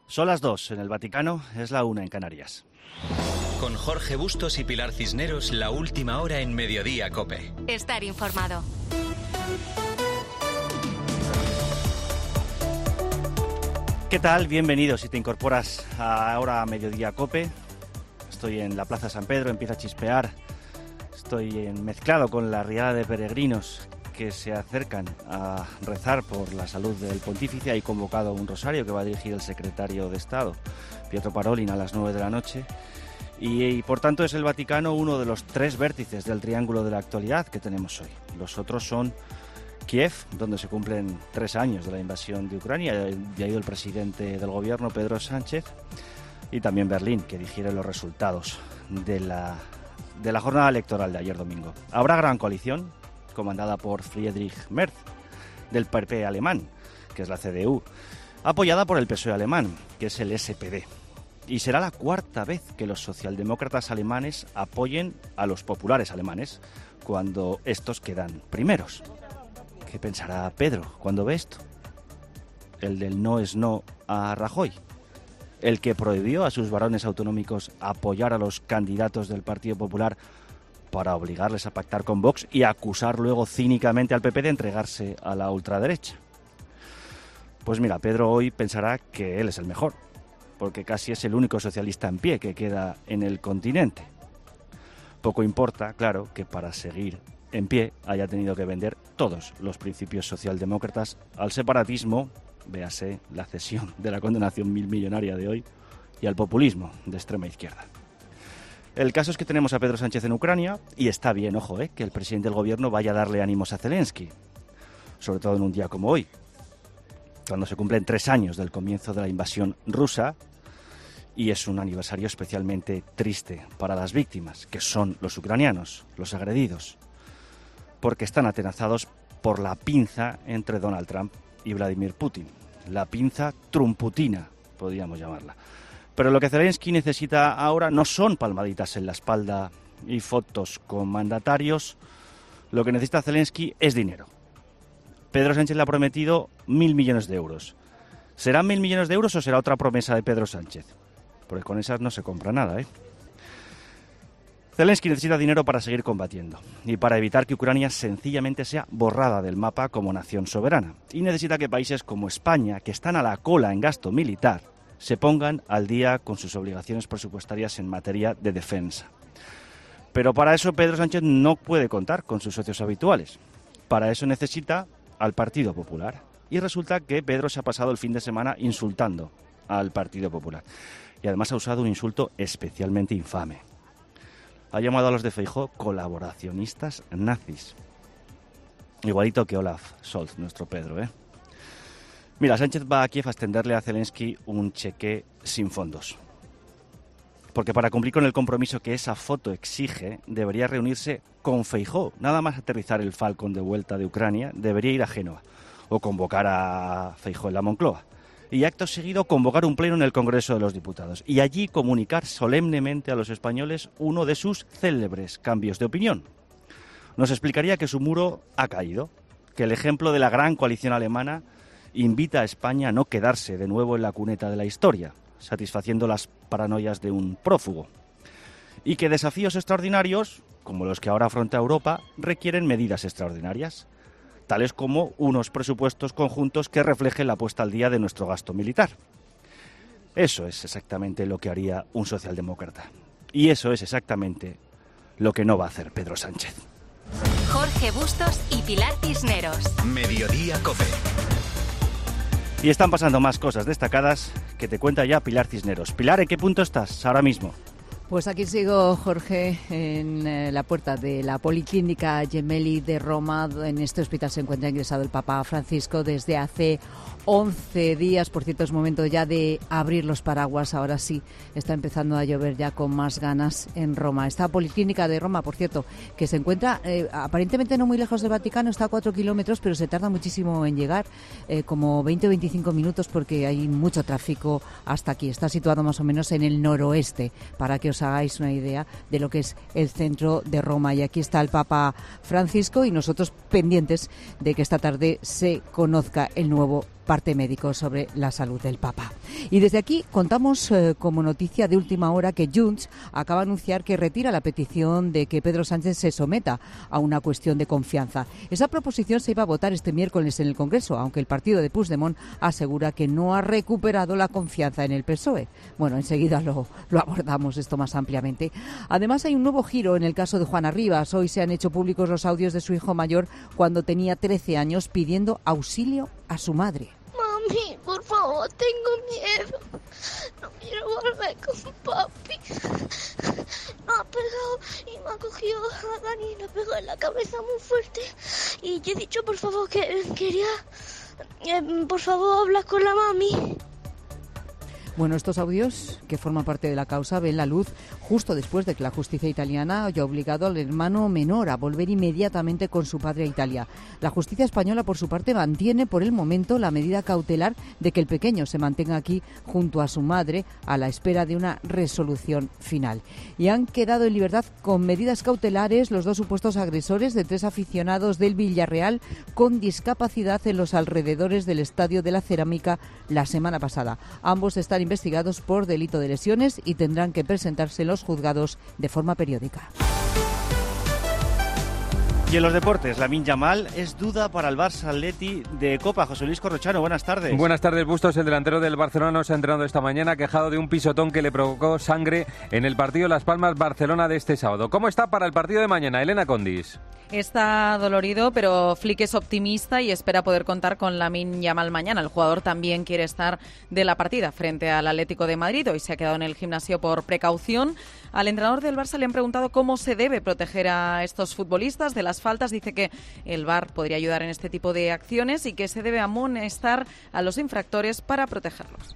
Son las 2 en el Vaticano, es la 1 en Canarias. Con Jorge Bustos y Pilar Cisneros, la última hora en Mediodía COPE. Estar informado. ¿Qué tal? Bienvenidos si te incorporas ahora a Mediodía COPE. Estoy en la Plaza San Pedro, empieza a chispear. Estoy mezclado con la riada de peregrinos que se acercan a rezar por la salud del pontífice. Hay convocado un rosario que va a dirigir el secretario de Estado, Pietro Parolin, a las 9 de la noche. Y por tanto es el Vaticano uno de los 3 vértices del triángulo de la actualidad que tenemos hoy. Los otros son Kiev, donde se cumplen 3 años de la invasión de Ucrania, y ha ido el presidente del gobierno, Pedro Sánchez, y también Berlín, que digiere los resultados de la jornada electoral de ayer domingo. Habrá gran coalición, comandada por Friedrich Merz, del PP alemán, que es la CDU, apoyada por el PSOE alemán, que es el SPD. Y será la 4ª vez que los socialdemócratas alemanes apoyen a los populares alemanes, cuando estos quedan primeros. ¿Qué pensará Pedro cuando ve esto? El del no es no a Rajoy, el que prohibió a sus varones autonómicos apoyar a los candidatos del Partido Popular para obligarles a pactar con Vox y acusar luego cínicamente al PP de entregarse a la ultraderecha. Pues mira, Pedro hoy pensará que él es el mejor, porque casi es el único socialista en pie que queda en el continente. Poco importa, claro, que para seguir en pie haya tenido que vender todos los principios socialdemócratas al separatismo, véase la cesión de la condenación millonaria de hoy, y al populismo de extrema izquierda. El caso es que tenemos a Pedro Sánchez en Ucrania, y está bien, ojo, que el presidente del gobierno vaya a darle ánimos a Zelensky, sobre todo en un día como hoy, cuando se cumplen 3 años del comienzo de la invasión rusa, y es un aniversario especialmente triste para las víctimas, que son los ucranianos, los agredidos, porque están atenazados por la pinza entre Donald Trump y Vladimir Putin, la pinza trumputina, podríamos llamarla. Pero lo que Zelensky necesita ahora no son palmaditas en la espalda y fotos con mandatarios. Lo que necesita Zelensky es dinero. Pedro Sánchez le ha prometido 1.000 millones de euros. ¿Serán 1.000 millones de euros o será otra promesa de Pedro Sánchez? Porque con esas no se compra nada, Zelensky necesita dinero para seguir combatiendo y para evitar que Ucrania sencillamente sea borrada del mapa como nación soberana. Y necesita que países como España, que están a la cola en gasto militar, se pongan al día con sus obligaciones presupuestarias en materia de defensa. Pero para eso Pedro Sánchez no puede contar con sus socios habituales. Para eso necesita al Partido Popular. Y resulta que Pedro se ha pasado el fin de semana insultando al Partido Popular. Y además ha usado un insulto especialmente infame. Ha llamado a los de Feijóo colaboracionistas nazis. Igualito que Olaf Scholz, nuestro Pedro, Mira, Sánchez va a Kiev a extenderle a Zelensky un cheque sin fondos. Porque para cumplir con el compromiso que esa foto exige, debería reunirse con Feijóo. Nada más aterrizar el Falcon de vuelta de Ucrania, debería ir a Génova o convocar a Feijóo en la Moncloa. Y acto seguido convocar un pleno en el Congreso de los Diputados. Y allí comunicar solemnemente a los españoles uno de sus célebres cambios de opinión. Nos explicaría que su muro ha caído, que el ejemplo de la gran coalición alemana invita a España a no quedarse de nuevo en la cuneta de la historia, satisfaciendo las paranoias de un prófugo. Y que desafíos extraordinarios, como los que ahora afronta Europa, requieren medidas extraordinarias, tales como unos presupuestos conjuntos que reflejen la puesta al día de nuestro gasto militar. Eso es exactamente lo que haría un socialdemócrata. Y eso es exactamente lo que no va a hacer Pedro Sánchez. Jorge Bustos y Pilar Cisneros. Mediodía COPE. Y están pasando más cosas destacadas que te cuenta ya Pilar Cisneros. Pilar, ¿en qué punto estás ahora mismo? Pues aquí sigo, Jorge, en la puerta de la Policlínica Gemelli de Roma. En este hospital se encuentra ingresado el Papa Francisco desde hace 11 días. Por cierto, es momento ya de abrir los paraguas. Ahora sí, está empezando a llover ya con más ganas en Roma. Esta Policlínica de Roma, por cierto, que se encuentra aparentemente no muy lejos del Vaticano, está a 4 kilómetros, pero se tarda muchísimo en llegar, como 20 o 25 minutos, porque hay mucho tráfico hasta aquí. Está situado más o menos en el noroeste, para que os hagáis una idea de lo que es el centro de Roma. Y aquí está el Papa Francisco y nosotros pendientes de que esta tarde se conozca el nuevo parte médico sobre la salud del Papa. Y desde aquí contamos como noticia de última hora que Junts acaba de anunciar que retira la petición de que Pedro Sánchez se someta a una cuestión de confianza. Esa proposición se iba a votar este miércoles en el Congreso, aunque el partido de Puigdemont asegura que no ha recuperado la confianza en el PSOE. Bueno, enseguida lo abordamos esto más ampliamente. Además, hay un nuevo giro en el caso de Juana Rivas. Hoy se han hecho públicos los audios de su hijo mayor cuando tenía 13 años pidiendo auxilio a su madre. Mami, por favor, tengo miedo. No quiero volver con papi. Me ha pegado y me ha cogido a Dani y le pegó en la cabeza muy fuerte. Y yo he dicho, por favor, que quería, por favor, hablar con la mami. Bueno, estos audios, que forman parte de la causa, ven la luz justo después de que la justicia italiana haya obligado al hermano menor a volver inmediatamente con su padre a Italia. La justicia española, por su parte, mantiene por el momento la medida cautelar de que el pequeño se mantenga aquí junto a su madre a la espera de una resolución final. Y han quedado en libertad con medidas cautelares los dos supuestos agresores de 3 aficionados del Villarreal con discapacidad en los alrededores del Estadio de la Cerámica la semana pasada. Ambos están investigados por delito de lesiones y tendrán que presentarse en los juzgados de forma periódica. Y en los deportes, Lamine Yamal es duda para el Barça Atleti de Copa. José Luis Corrochano, buenas tardes. Buenas tardes, Bustos. El delantero del Barcelona se ha entrenado esta mañana quejado de un pisotón que le provocó sangre en el partido Las Palmas-Barcelona de este sábado. ¿Cómo está para el partido de mañana, Elena Condis? Está dolorido, pero Flick es optimista y espera poder contar con Lamine Yamal mañana. El jugador también quiere estar de la partida frente al Atlético de Madrid. Hoy se ha quedado en el gimnasio por precaución. Al entrenador del Barça le han preguntado cómo se debe proteger a estos futbolistas de las faltas. Dice que el VAR podría ayudar en este tipo de acciones y que se debe amonestar a los infractores para protegerlos.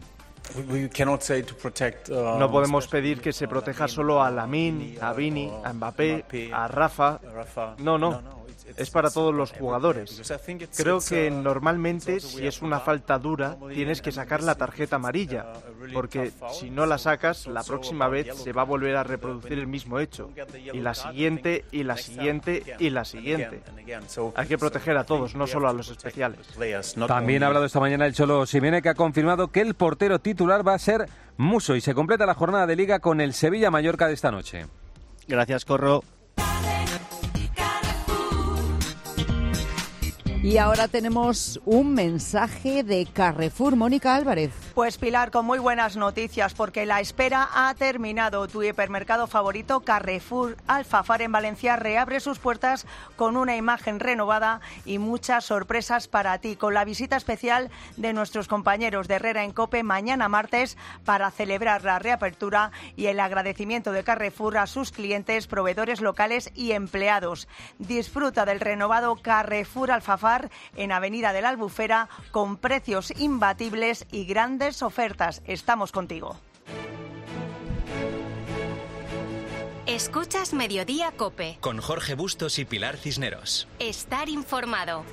No podemos pedir que se proteja solo a Lamine, a Vini, a Mbappé, a Rafa. No. Es para todos los jugadores. Creo que normalmente, si es una falta dura, tienes que sacar la tarjeta amarilla, porque si no la sacas, la próxima vez se va a volver a reproducir el mismo hecho. Y la siguiente, y la siguiente, y la siguiente. Hay que proteger a todos, no solo a los especiales. También ha hablado esta mañana el Cholo Simeone, que ha confirmado que el portero titular va a ser Musso y se completa la jornada de Liga con el Sevilla-Mallorca de esta noche. Gracias, Corro. Y ahora tenemos un mensaje de Carrefour. Mónica Álvarez. Pues Pilar, con muy buenas noticias, porque la espera ha terminado. Tu hipermercado favorito, Carrefour Alfafar en Valencia, reabre sus puertas con una imagen renovada y muchas sorpresas para ti, con la visita especial de nuestros compañeros de Herrera en COPE mañana martes para celebrar la reapertura y el agradecimiento de Carrefour a sus clientes, proveedores locales y empleados. Disfruta del renovado Carrefour Alfafar en Avenida de la Albufera con precios imbatibles y grandes ofertas. Estamos contigo. Escuchas Mediodía COPE. Con Jorge Bustos y Pilar Cisneros. Estar informado.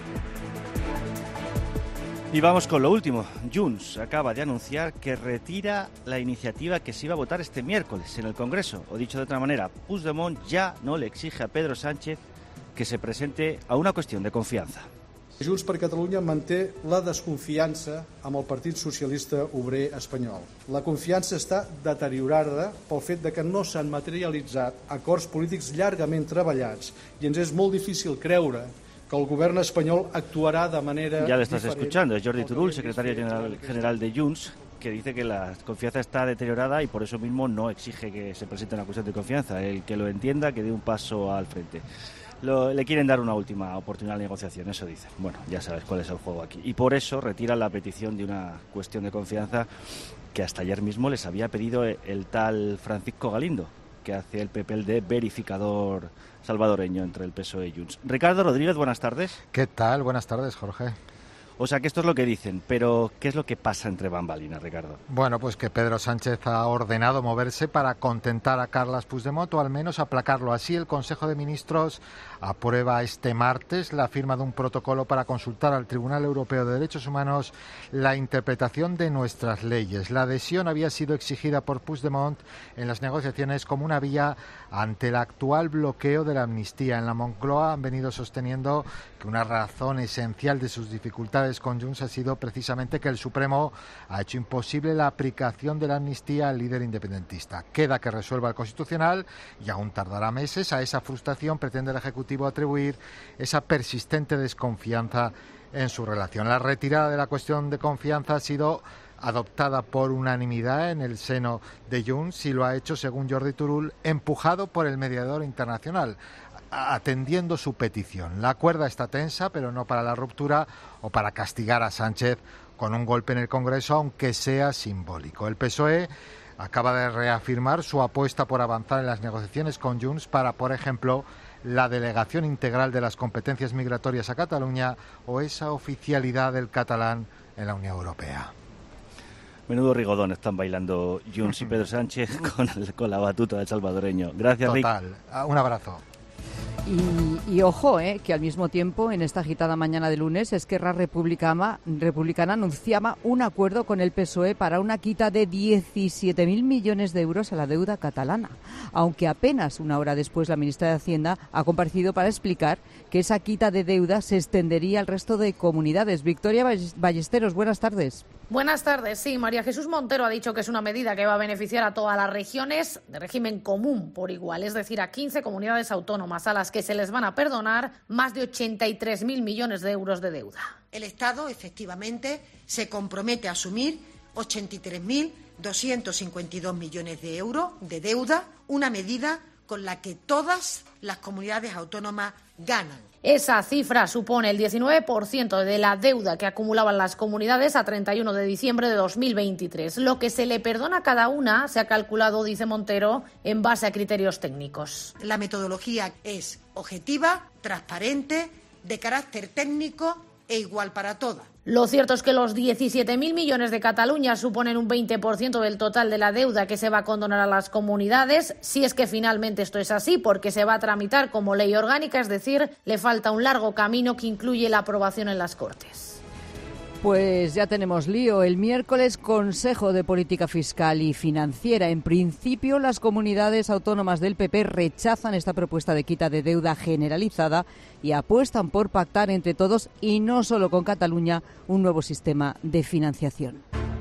Y vamos con lo último. Junts acaba de anunciar que retira la iniciativa que se iba a votar este miércoles en el Congreso. O dicho de otra manera, Puigdemont ya no le exige a Pedro Sánchez que se presente a una cuestión de confianza. Junts per Catalunya manté la desconfiança amb el Partit Socialista Obrer Espanyol. La confiança està deteriorada pel fet de que no s'han materialitzat acords polítics llargament treballats i ens és molt difícil creure que el govern espanyol actuarà de manera Ya le estás diferent. escuchando, es Jordi Turull, secretario general de Junts, que dice que la confianza está deteriorada y por eso mismo no exige que se presente una cuestión de confianza. El que lo entienda, que dé un paso al frente. Le quieren dar una última oportunidad de negociación, eso dicen. Bueno, ya sabes cuál es el juego aquí. Y por eso retiran la petición de una cuestión de confianza que hasta ayer mismo les había pedido el tal Francisco Galindo, que hace el papel de verificador salvadoreño entre el PSOE y Junts. Ricardo Rodríguez, buenas tardes. ¿Qué tal? Buenas tardes, Jorge. O sea que esto es lo que dicen, pero ¿qué es lo que pasa entre bambalinas, Ricardo? Bueno, pues que Pedro Sánchez ha ordenado moverse para contentar a Carles Puigdemont o al menos aplacarlo. Así, el Consejo de Ministros aprueba este martes la firma de un protocolo para consultar al Tribunal Europeo de Derechos Humanos la interpretación de nuestras leyes. La adhesión había sido exigida por Puigdemont en las negociaciones como una vía ante el actual bloqueo de la amnistía. En la Moncloa han venido sosteniendo que una razón esencial de sus dificultades dificultades con Junts ha sido precisamente que el Supremo ha hecho imposible la aplicación de la amnistía al líder independentista. Queda que resuelva el Constitucional y aún tardará meses. A esa frustración pretende el Ejecutivo atribuir esa persistente desconfianza en su relación. La retirada de la cuestión de confianza ha sido adoptada por unanimidad en el seno de Junts y lo ha hecho, según Jordi Turull, empujado por el mediador internacional, atendiendo su petición. La cuerda está tensa, pero no para la ruptura o para castigar a Sánchez con un golpe en el Congreso, aunque sea simbólico. El PSOE acaba de reafirmar su apuesta por avanzar en las negociaciones con Junts para, por ejemplo, la delegación integral de las competencias migratorias a Cataluña o esa oficialidad del catalán en la Unión Europea. Menudo rigodón están bailando Junts y Pedro Sánchez con la batuta del salvadoreño. Gracias, Rick. Total. Un abrazo. Y ojo, que al mismo tiempo, en esta agitada mañana de lunes, Esquerra Republicana anunciaba un acuerdo con el PSOE para una quita de 17.000 millones de euros a la deuda catalana, aunque apenas una hora después la ministra de Hacienda ha comparecido para explicar que esa quita de deuda se extendería al resto de comunidades. Victoria Ballesteros, buenas tardes. Buenas tardes. Sí, María Jesús Montero ha dicho que es una medida que va a beneficiar a todas las regiones de régimen común por igual, es decir, a 15 comunidades autónomas a las que se les van a perdonar más de 83.000 millones de euros de deuda. El Estado, efectivamente, se compromete a asumir 83.252 millones de euros de deuda, una medida con la que todas las comunidades autónomas ganan. Esa cifra supone el 19% de la deuda que acumulaban las comunidades a 31 de diciembre de 2023. Lo que se le perdona a cada una se ha calculado, dice Montero, en base a criterios técnicos. La metodología es objetiva, transparente, de carácter técnico e igual para todas. Lo cierto es que los 17.000 millones de Cataluña suponen un 20% del total de la deuda que se va a condonar a las comunidades, si es que finalmente esto es así, porque se va a tramitar como ley orgánica, es decir, le falta un largo camino que incluye la aprobación en las Cortes. Pues ya tenemos lío. El miércoles, Consejo de Política Fiscal y Financiera. En principio, las comunidades autónomas del PP rechazan esta propuesta de quita de deuda generalizada y apuestan por pactar entre todos, y no solo con Cataluña, un nuevo sistema de financiación.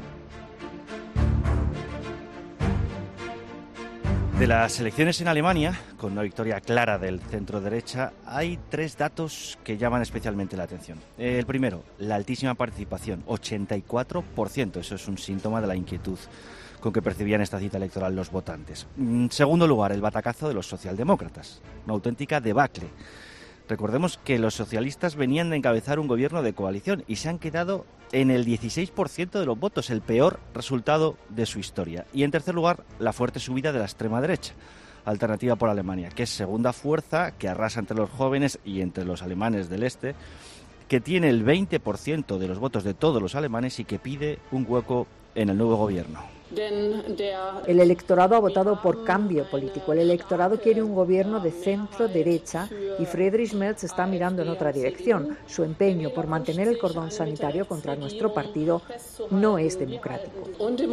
De las elecciones en Alemania, con una victoria clara del centro-derecha, hay 3 datos que llaman especialmente la atención. El primero, la altísima participación, 84%. Eso es un síntoma de la inquietud con que percibían esta cita electoral los votantes. En segundo lugar, el batacazo de los socialdemócratas, una auténtica debacle. Recordemos que los socialistas venían de encabezar un gobierno de coalición y se han quedado en el 16% de los votos, el peor resultado de su historia. Y en tercer lugar, la fuerte subida de la extrema derecha, Alternativa por Alemania, que es segunda fuerza, que arrasa entre los jóvenes y entre los alemanes del este, que tiene el 20% de los votos de todos los alemanes y que pide un hueco en el nuevo gobierno. El electorado ha votado por cambio político. El electorado quiere un gobierno de centro-derecha y Friedrich Merz está mirando en otra dirección. Su empeño por mantener el cordón sanitario contra nuestro partido no es democrático.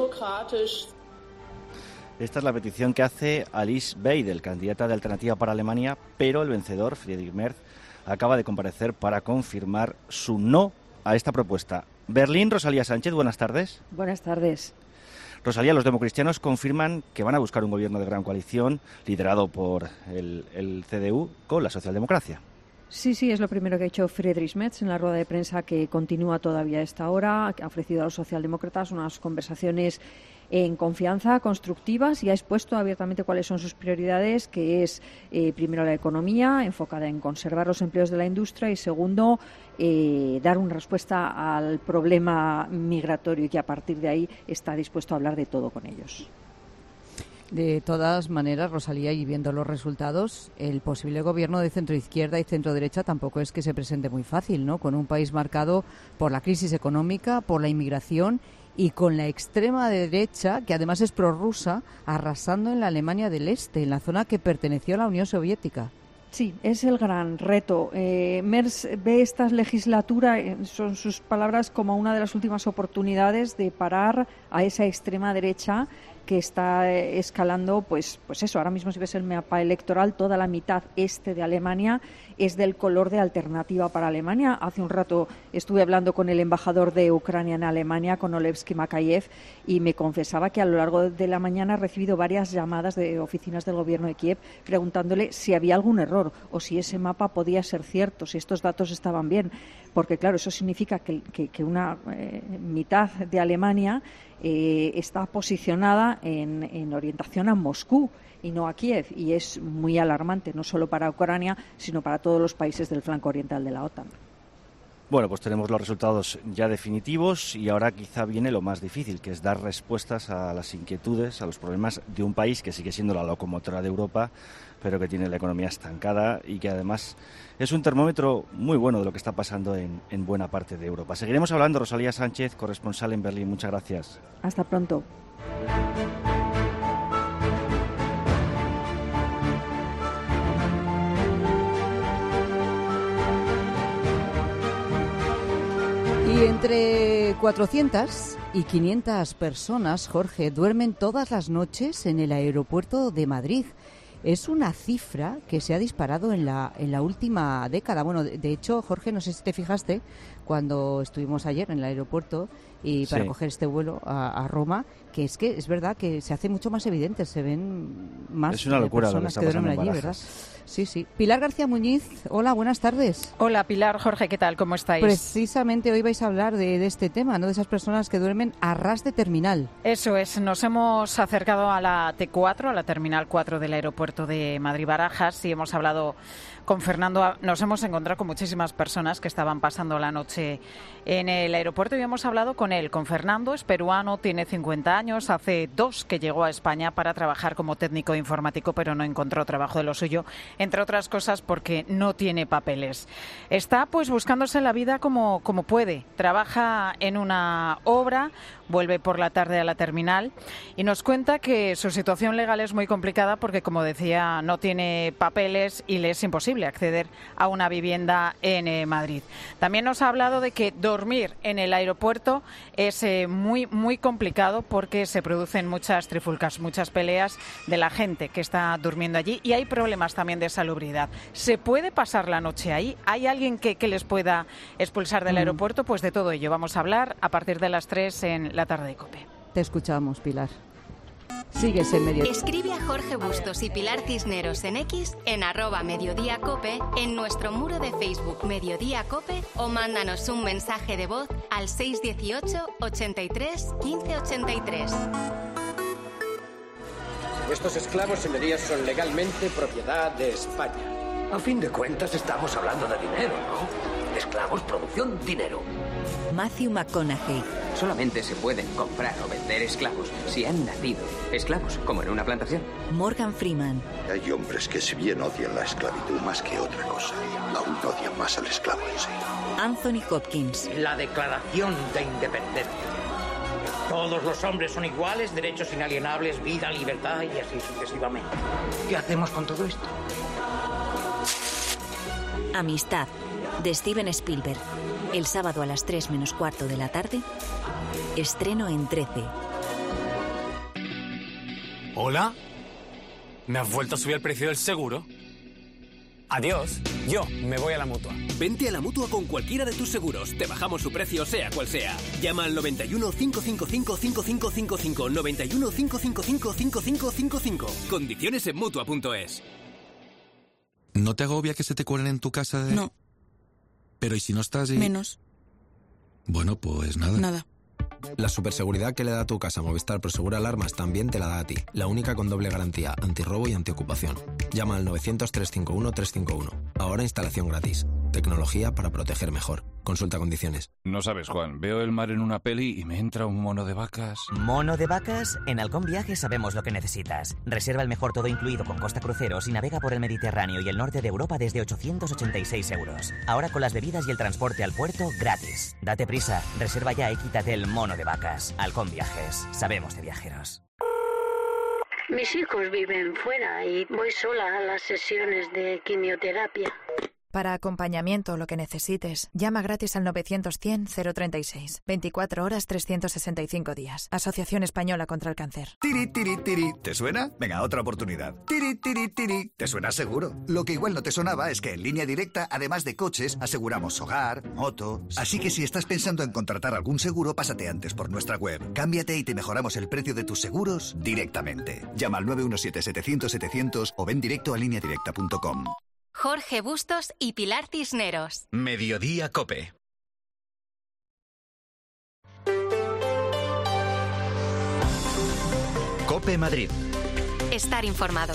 Esta es la petición que hace Alice Weidel, candidata de Alternativa para Alemania, pero el vencedor, Friedrich Merz, acaba de comparecer para confirmar su no a esta propuesta. Berlín, Rosalía Sánchez, buenas tardes. Buenas tardes. Rosalía, los democristianos confirman que van a buscar un gobierno de gran coalición liderado por el CDU con la socialdemocracia. Sí, es lo primero que ha hecho Friedrich Merz en la rueda de prensa que continúa todavía a esta hora. Ha ofrecido a los socialdemócratas unas conversaciones en confianza, constructivas, y ha expuesto abiertamente cuáles son sus prioridades, que es primero la economía, enfocada en conservar los empleos de la industria, y segundo, dar una respuesta al problema migratorio, y que a partir de ahí está dispuesto a hablar de todo con ellos. De todas maneras, Rosalía, y viendo los resultados, el posible gobierno de centro-izquierda y centro-derecha tampoco es que se presente muy fácil, ¿no? Con un país marcado por la crisis económica, por la inmigración y con la extrema derecha, que además es prorrusa, arrasando en la Alemania del Este, en la zona que perteneció a la Unión Soviética. Sí, es el gran reto. Merz ve esta legislatura, son sus palabras, como una de las últimas oportunidades de parar a esa extrema derecha que está escalando, pues eso, ahora mismo si ves el mapa electoral, toda la mitad este de Alemania es del color de Alternativa para Alemania. Hace un rato estuve hablando con el embajador de Ucrania en Alemania, con Olevsky Makayev, y me confesaba que a lo largo de la mañana ha recibido varias llamadas de oficinas del gobierno de Kiev preguntándole si había algún error o si ese mapa podía ser cierto, si estos datos estaban bien, porque claro, eso significa que una mitad de Alemania está posicionada en orientación a Moscú y no a Kiev, y es muy alarmante, no solo para Ucrania, sino para todos los países del flanco oriental de la OTAN. Bueno, pues tenemos los resultados ya definitivos y ahora quizá viene lo más difícil, que es dar respuestas a las inquietudes, a los problemas de un país que sigue siendo la locomotora de Europa, pero que tiene la economía estancada y que además es un termómetro muy bueno de lo que está pasando en buena parte de Europa. Seguiremos hablando. Rosalía Sánchez, corresponsal en Berlín. Muchas gracias. Hasta pronto. Y entre 400 y 500 personas, Jorge, duermen todas las noches en el aeropuerto de Madrid. Es una cifra que se ha disparado en la última década. Bueno, de hecho, Jorge, no sé si te fijaste cuando estuvimos ayer en el aeropuerto y para coger este vuelo a Roma, que es verdad que se hace mucho más evidente, se ven más es una locura personas lo que duermen allí, ¿verdad? Sí. Pilar García Muñiz, hola, buenas tardes. Hola, Pilar, Jorge, ¿qué tal? ¿Cómo estáis? Precisamente hoy vais a hablar de este tema, ¿no? De esas personas que duermen a ras de terminal. Eso es, nos hemos acercado a la T4, a la terminal 4 del aeropuerto de Madrid-Barajas, y hemos hablado con Fernando. Nos hemos encontrado con muchísimas personas que estaban pasando la noche en el aeropuerto y hemos hablado con él, con Fernando. Es peruano, tiene 50 años, hace 2 que llegó a España para trabajar como técnico informático, pero no encontró trabajo de lo suyo, entre otras cosas porque no tiene papeles. Está pues buscándose la vida como puede. Trabaja en una obra, vuelve por la tarde a la terminal y nos cuenta que su situación legal es muy complicada porque, como decía, no tiene papeles y le es imposible acceder a una vivienda en Madrid. También nos ha hablado de que dormir en el aeropuerto es muy complicado porque se producen muchas trifulcas, muchas peleas de la gente que está durmiendo allí y hay problemas también de salubridad. ¿Se puede pasar la noche ahí? ¿Hay alguien que les pueda expulsar del aeropuerto? Pues de todo ello vamos a hablar a partir de las 3 en la tarde de COPE. Te escuchamos, Pilar. Sigues en Mediodía. Escribe a Jorge Bustos y Pilar Cisneros en X, en @mediodíacope, en nuestro muro de Facebook Mediodía Cope o mándanos un mensaje de voz al 618 83 15 83. Estos esclavos, señorías, son legalmente propiedad de España. A fin de cuentas, estamos hablando de dinero, ¿no? Esclavos, producción, dinero. Matthew McConaughey. Solamente se pueden comprar o vender esclavos si han nacido esclavos, como en una plantación. Morgan Freeman. Hay hombres que, si bien odian la esclavitud más que otra cosa, aún odian más al esclavo en sí. Anthony Hopkins. La Declaración de Independencia. Todos los hombres son iguales, derechos inalienables, vida, libertad y así sucesivamente. ¿Qué hacemos con todo esto? Amistad, de Steven Spielberg. El sábado a las 3 menos cuarto de la tarde, estreno en 13. ¿Hola? ¿Me has vuelto a subir el precio del seguro? Adiós, yo me voy a la Mutua. Vente a la Mutua con cualquiera de tus seguros. Te bajamos su precio sea cual sea. Llama al 91 555 5555. 91 555 5555. Condiciones en Mutua.es. ¿No te agobia que se te cuelen en tu casa de...? No. Pero ¿y si no estás y...? Menos. Bueno, pues nada. Nada. La superseguridad que le da a tu casa Movistar Prosegur Alarmas también te la da a ti. La única con doble garantía, antirrobo y antiocupación. Llama al 900-351-351. Ahora instalación gratis. Tecnología para proteger mejor. Consulta condiciones. No sabes, Juan. Veo el mar en una peli y me entra un mono de vacas. ¿Mono de vacas? En Halcón Viajes sabemos lo que necesitas. Reserva el mejor todo incluido con Costa Cruceros y navega por el Mediterráneo y el norte de Europa desde 886 euros. Ahora con las bebidas y el transporte al puerto gratis. Date prisa. Reserva ya y quítate el mono de vacas. Halcón Viajes. Sabemos de viajeros. Mis hijos viven fuera y voy sola a las sesiones de quimioterapia. Para acompañamiento o lo que necesites, llama gratis al 900-100-036. 24 horas, 365 días. Asociación Española contra el Cáncer. Tiri, tiri, tiri. ¿Te suena? Venga, otra oportunidad. Tiri, tiri, tiri. ¿Te suena seguro? Lo que igual no te sonaba es que en Línea Directa, además de coches, aseguramos hogar, moto... Así que si estás pensando en contratar algún seguro, pásate antes por nuestra web. Cámbiate y te mejoramos el precio de tus seguros directamente. Llama al 917-700-700 o ven directo a lineadirecta.com. Jorge Bustos y Pilar Cisneros. Mediodía COPE. COPE Madrid. Estar informado.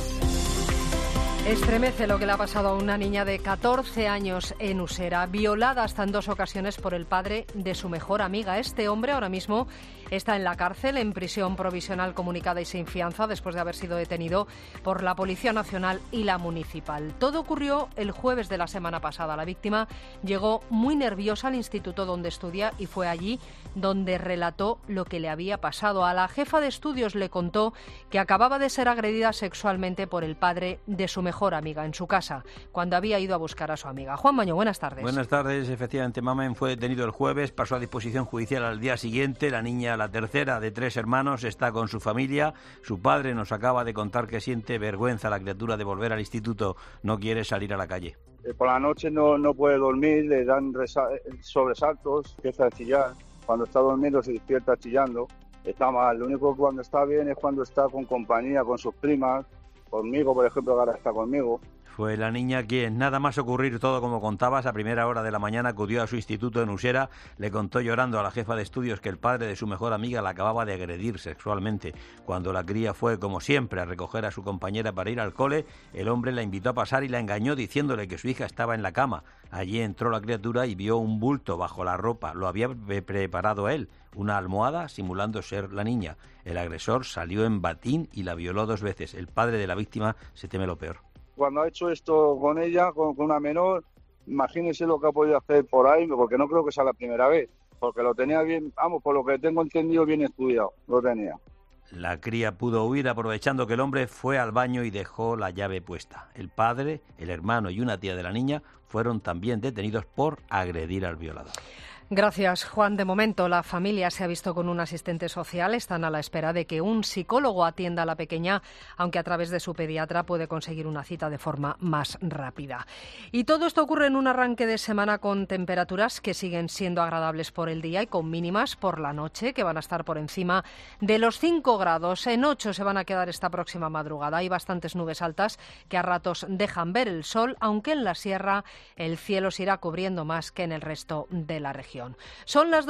Estremece lo que le ha pasado a una niña de 14 años en Usera, violada hasta en 2 ocasiones por el padre de su mejor amiga. Este hombre ahora mismo está en la cárcel, en prisión provisional comunicada y sin fianza, después de haber sido detenido por la Policía Nacional y la Municipal. Todo ocurrió el jueves de la semana pasada. La víctima llegó muy nerviosa al instituto donde estudia y fue allí donde relató lo que le había pasado. A la jefa de estudios le contó que acababa de ser agredida sexualmente por el padre de su mejor amiga en su casa, cuando había ido a buscar a su amiga. Juan Maño, buenas tardes. Buenas tardes. Efectivamente, Mamen fue detenido el jueves, pasó a disposición judicial al día siguiente. La niña, la tercera de 3 hermanos, está con su familia. Su padre nos acaba de contar que siente vergüenza la criatura de volver al instituto, no quiere salir a la calle. Por la noche no puede dormir, le dan sobresaltos, empieza a chillar. Cuando está durmiendo se despierta chillando, está mal. Lo único que cuando está bien es cuando está con compañía, con sus primas, conmigo, por ejemplo, ahora está conmigo. Fue la niña quien, nada más ocurrir todo como contabas, a primera hora de la mañana acudió a su instituto en Usera, le contó llorando a la jefa de estudios que el padre de su mejor amiga la acababa de agredir sexualmente. Cuando la cría fue, como siempre, a recoger a su compañera para ir al cole, el hombre la invitó a pasar y la engañó diciéndole que su hija estaba en la cama. Allí entró la criatura y vio un bulto bajo la ropa. Lo había preparado él, una almohada simulando ser la niña. El agresor salió en batín y la violó 2 veces. El padre de la víctima se teme lo peor. Cuando ha hecho esto con ella, con una menor, imagínese lo que ha podido hacer por ahí, porque no creo que sea la primera vez, porque lo tenía bien, por lo que tengo entendido, bien estudiado, lo tenía. La cría pudo huir aprovechando que el hombre fue al baño y dejó la llave puesta. El padre, el hermano y una tía de la niña fueron también detenidos por agredir al violador. Gracias, Juan. De momento, la familia se ha visto con un asistente social. Están a la espera de que un psicólogo atienda a la pequeña, aunque a través de su pediatra puede conseguir una cita de forma más rápida. Y todo esto ocurre en un arranque de semana con temperaturas que siguen siendo agradables por el día y con mínimas por la noche, que van a estar por encima de los 5 grados. En 8 se van a quedar esta próxima madrugada. Hay bastantes nubes altas que a ratos dejan ver el sol, aunque en la sierra el cielo se irá cubriendo más que en el resto de la región. Son las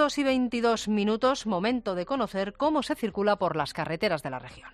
2:22, momento de conocer cómo se circula por las carreteras de la región.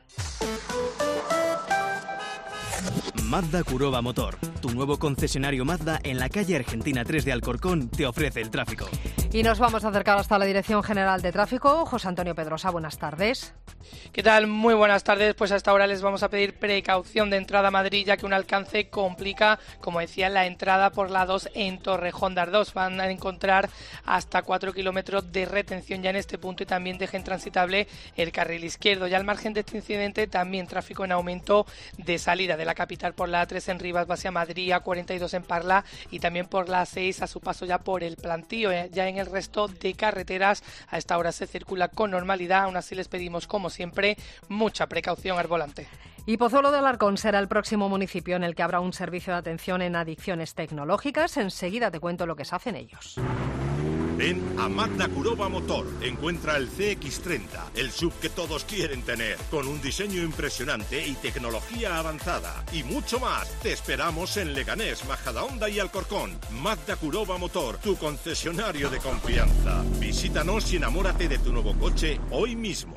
Mazda Kuroba Motor, tu nuevo concesionario Mazda en la calle Argentina 3 de Alcorcón, te ofrece el tráfico. Y nos vamos a acercar hasta la Dirección General de Tráfico. José Antonio Pedrosa, buenas tardes. ¿Qué tal? Muy buenas tardes. Pues hasta ahora les vamos a pedir precaución de entrada a Madrid, ya que un alcance complica, como decía, la entrada por la 2 en Torrejón de Ardoz. Van a encontrar hasta 4 kilómetros de retención ya en este punto y también dejen transitable el carril izquierdo. Ya al margen de este incidente, también tráfico en aumento de salida de la capital por la A3 en Rivas hacia Madrid, A42 en Parla y también por la A6 a su paso ya por el Plantío. Ya en el resto de carreteras a esta hora se circula con normalidad. Aún así les pedimos, como siempre, mucha precaución al volante. Y Pozuelo de Alarcón será el próximo municipio en el que habrá un servicio de atención en adicciones tecnológicas. Enseguida te cuento lo que se hacen ellos. Ven a Mazda Kuroba Motor. Encuentra el CX-30, el SUV que todos quieren tener, con un diseño impresionante y tecnología avanzada. Y mucho más. Te esperamos en Leganés, Majadahonda y Alcorcón. Mazda Kuroba Motor, tu concesionario de confianza. Visítanos y enamórate de tu nuevo coche hoy mismo.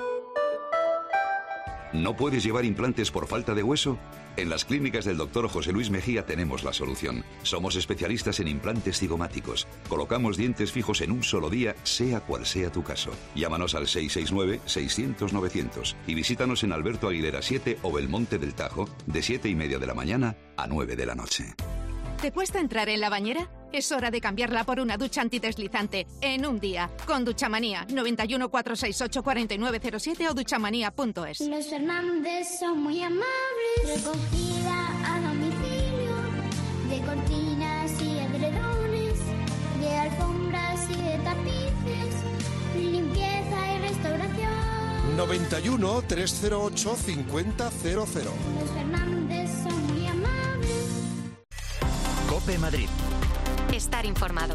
¿No puedes llevar implantes por falta de hueso? En las clínicas del Dr. José Luis Mejía tenemos la solución. Somos especialistas en implantes cigomáticos. Colocamos dientes fijos en un solo día, sea cual sea tu caso. Llámanos al 669-600-900 y visítanos en Alberto Aguilera 7 o Belmonte del Tajo, de 7:30 de la mañana a 9 de la noche. ¿Te cuesta entrar en la bañera? Es hora de cambiarla por una ducha antideslizante en un día. Con Duchamanía. 91 468 4907 o duchamanía.es. Los Fernández son muy amables. Recogida a domicilio de cortinas y edredones, de alfombras y de tapices, limpieza y restauración. 91 308 5000. Los Fernández son muy amables. COPE Madrid. Estar informado.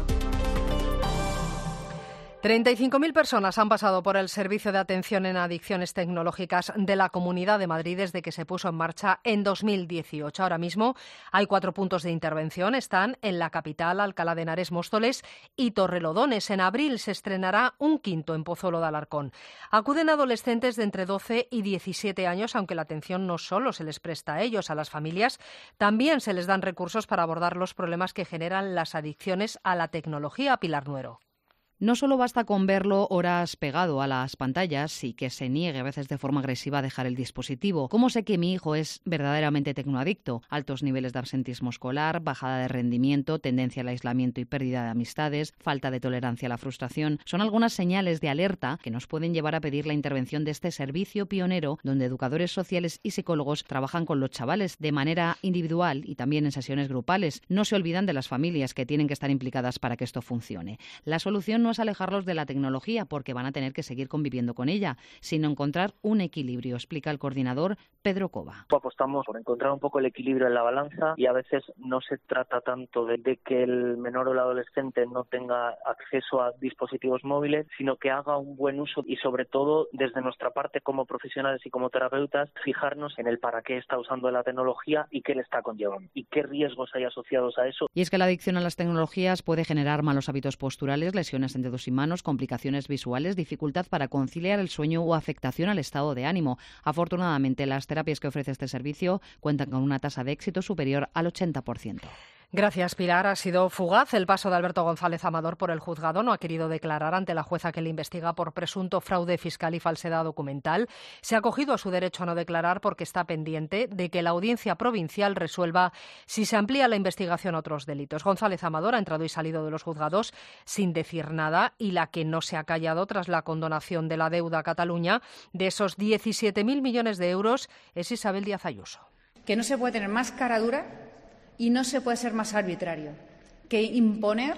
35.000 personas han pasado por el Servicio de Atención en Adicciones Tecnológicas de la Comunidad de Madrid desde que se puso en marcha en 2018. Ahora mismo hay 4 puntos de intervención. Están en la capital, Alcalá de Henares, Móstoles y Torrelodones. En abril se estrenará un 5º en Pozuelo de Alarcón. Acuden adolescentes de entre 12 y 17 años, aunque la atención no solo se les presta a ellos, a las familias, también se les dan recursos para abordar los problemas que generan las adicciones a la tecnología. Pilar Nuero. No solo basta con verlo horas pegado a las pantallas y que se niegue a veces de forma agresiva a dejar el dispositivo. ¿Cómo sé que mi hijo es verdaderamente tecnoadicto? Altos niveles de absentismo escolar, bajada de rendimiento, tendencia al aislamiento y pérdida de amistades, falta de tolerancia a la frustración. Son algunas señales de alerta que nos pueden llevar a pedir la intervención de este servicio pionero donde educadores sociales y psicólogos trabajan con los chavales de manera individual y también en sesiones grupales. No se olvidan de las familias que tienen que estar implicadas para que esto funcione. La solución no es alejarlos de la tecnología porque van a tener que seguir conviviendo con ella, sino encontrar un equilibrio, explica el coordinador Pedro Cova. Apostamos por encontrar un poco el equilibrio en la balanza y a veces no se trata tanto de que el menor o el adolescente no tenga acceso a dispositivos móviles, sino que haga un buen uso y sobre todo desde nuestra parte como profesionales y como terapeutas fijarnos en el para qué está usando la tecnología y qué le está conllevando y qué riesgos hay asociados a eso. Y es que la adicción a las tecnologías puede generar malos hábitos posturales, lesiones en dedos y manos, complicaciones visuales, dificultad para conciliar el sueño o afectación al estado de ánimo. Afortunadamente, las terapias que ofrece este servicio cuentan con una tasa de éxito superior al 80%. Gracias, Pilar. Ha sido fugaz el paso de Alberto González Amador por el juzgado. No ha querido declarar ante la jueza que le investiga por presunto fraude fiscal y falsedad documental. Se ha acogido a su derecho a no declarar porque está pendiente de que la audiencia provincial resuelva si se amplía la investigación a otros delitos. González Amador ha entrado y salido de los juzgados sin decir nada y la que no se ha callado tras la condonación de la deuda a Cataluña de esos 17.000 millones de euros es Isabel Díaz Ayuso. Que no se puede tener más cara dura y no se puede ser más arbitrario que imponer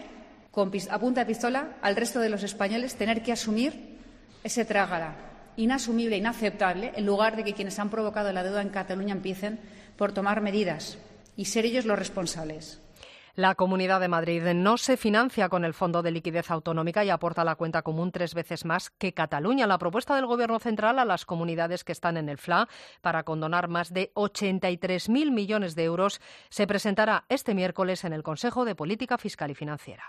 a punta de pistola al resto de los españoles tener que asumir ese trágala inasumible, inaceptable, en lugar de que quienes han provocado la deuda en Cataluña empiecen por tomar medidas y ser ellos los responsables. La Comunidad de Madrid no se financia con el Fondo de Liquidez Autonómica y aporta a la cuenta común 3 veces más que Cataluña. La propuesta del Gobierno central a las comunidades que están en el FLA para condonar más de 83.000 millones de euros se presentará este miércoles en el Consejo de Política Fiscal y Financiera.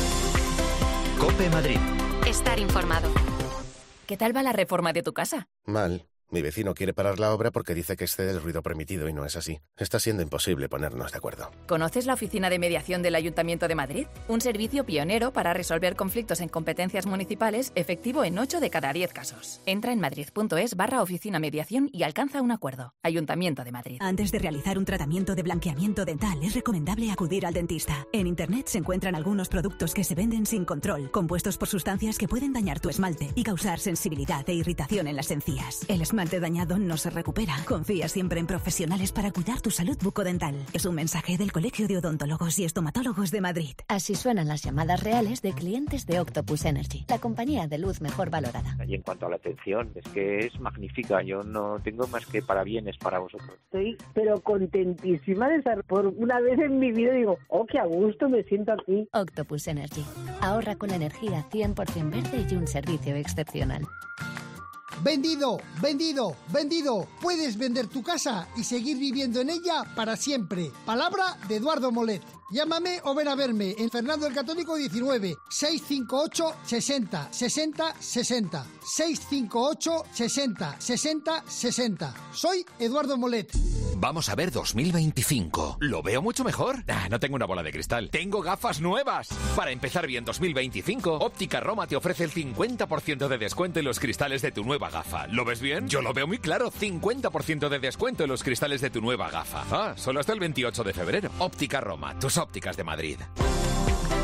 COPE Madrid. Estar informado. ¿Qué tal va la reforma de tu casa? Mal. Mi vecino quiere parar la obra porque dice que excede el ruido permitido y no es así. Está siendo imposible ponernos de acuerdo. ¿Conoces la Oficina de Mediación del Ayuntamiento de Madrid? Un servicio pionero para resolver conflictos en competencias municipales efectivo en 8 de cada 10 casos. Entra en madrid.es/oficina mediación y alcanza un acuerdo. Ayuntamiento de Madrid. Antes de realizar un tratamiento de blanqueamiento dental es recomendable acudir al dentista. En Internet se encuentran algunos productos que se venden sin control, compuestos por sustancias que pueden dañar tu esmalte y causar sensibilidad e irritación en las encías. El esmalte dañado no se recupera. Confía siempre en profesionales para cuidar tu salud bucodental. Es un mensaje del Colegio de Odontólogos y Estomatólogos de Madrid. Así suenan las llamadas reales de clientes de Octopus Energy, la compañía de luz mejor valorada. Y en cuanto a la atención, es que es magnífica. Yo no tengo más que parabienes para vosotros. Estoy pero contentísima de estar por una vez en mi vida. Digo, oh, qué a gusto me siento aquí. Octopus Energy. Ahorra con energía 100% verde y un servicio excepcional. ¡Vendido! ¡Vendido! ¡Vendido! Puedes vender tu casa y seguir viviendo en ella para siempre. Palabra de Eduardo Molet. Llámame o ven a verme en Fernando el Católico 19 658 60 60 60 658 60 60 60. Soy Eduardo Molet. Vamos a ver 2025. ¿Lo veo mucho mejor? No tengo una bola de cristal. Tengo gafas nuevas. Para empezar bien 2025, Óptica Roma te ofrece el 50% de descuento en los cristales de tu nueva gafa. ¿Lo ves bien? Yo lo veo muy claro. 50% de descuento en los cristales de tu nueva gafa. Solo hasta el 28 de febrero. Óptica Roma, tus ópticas de Madrid.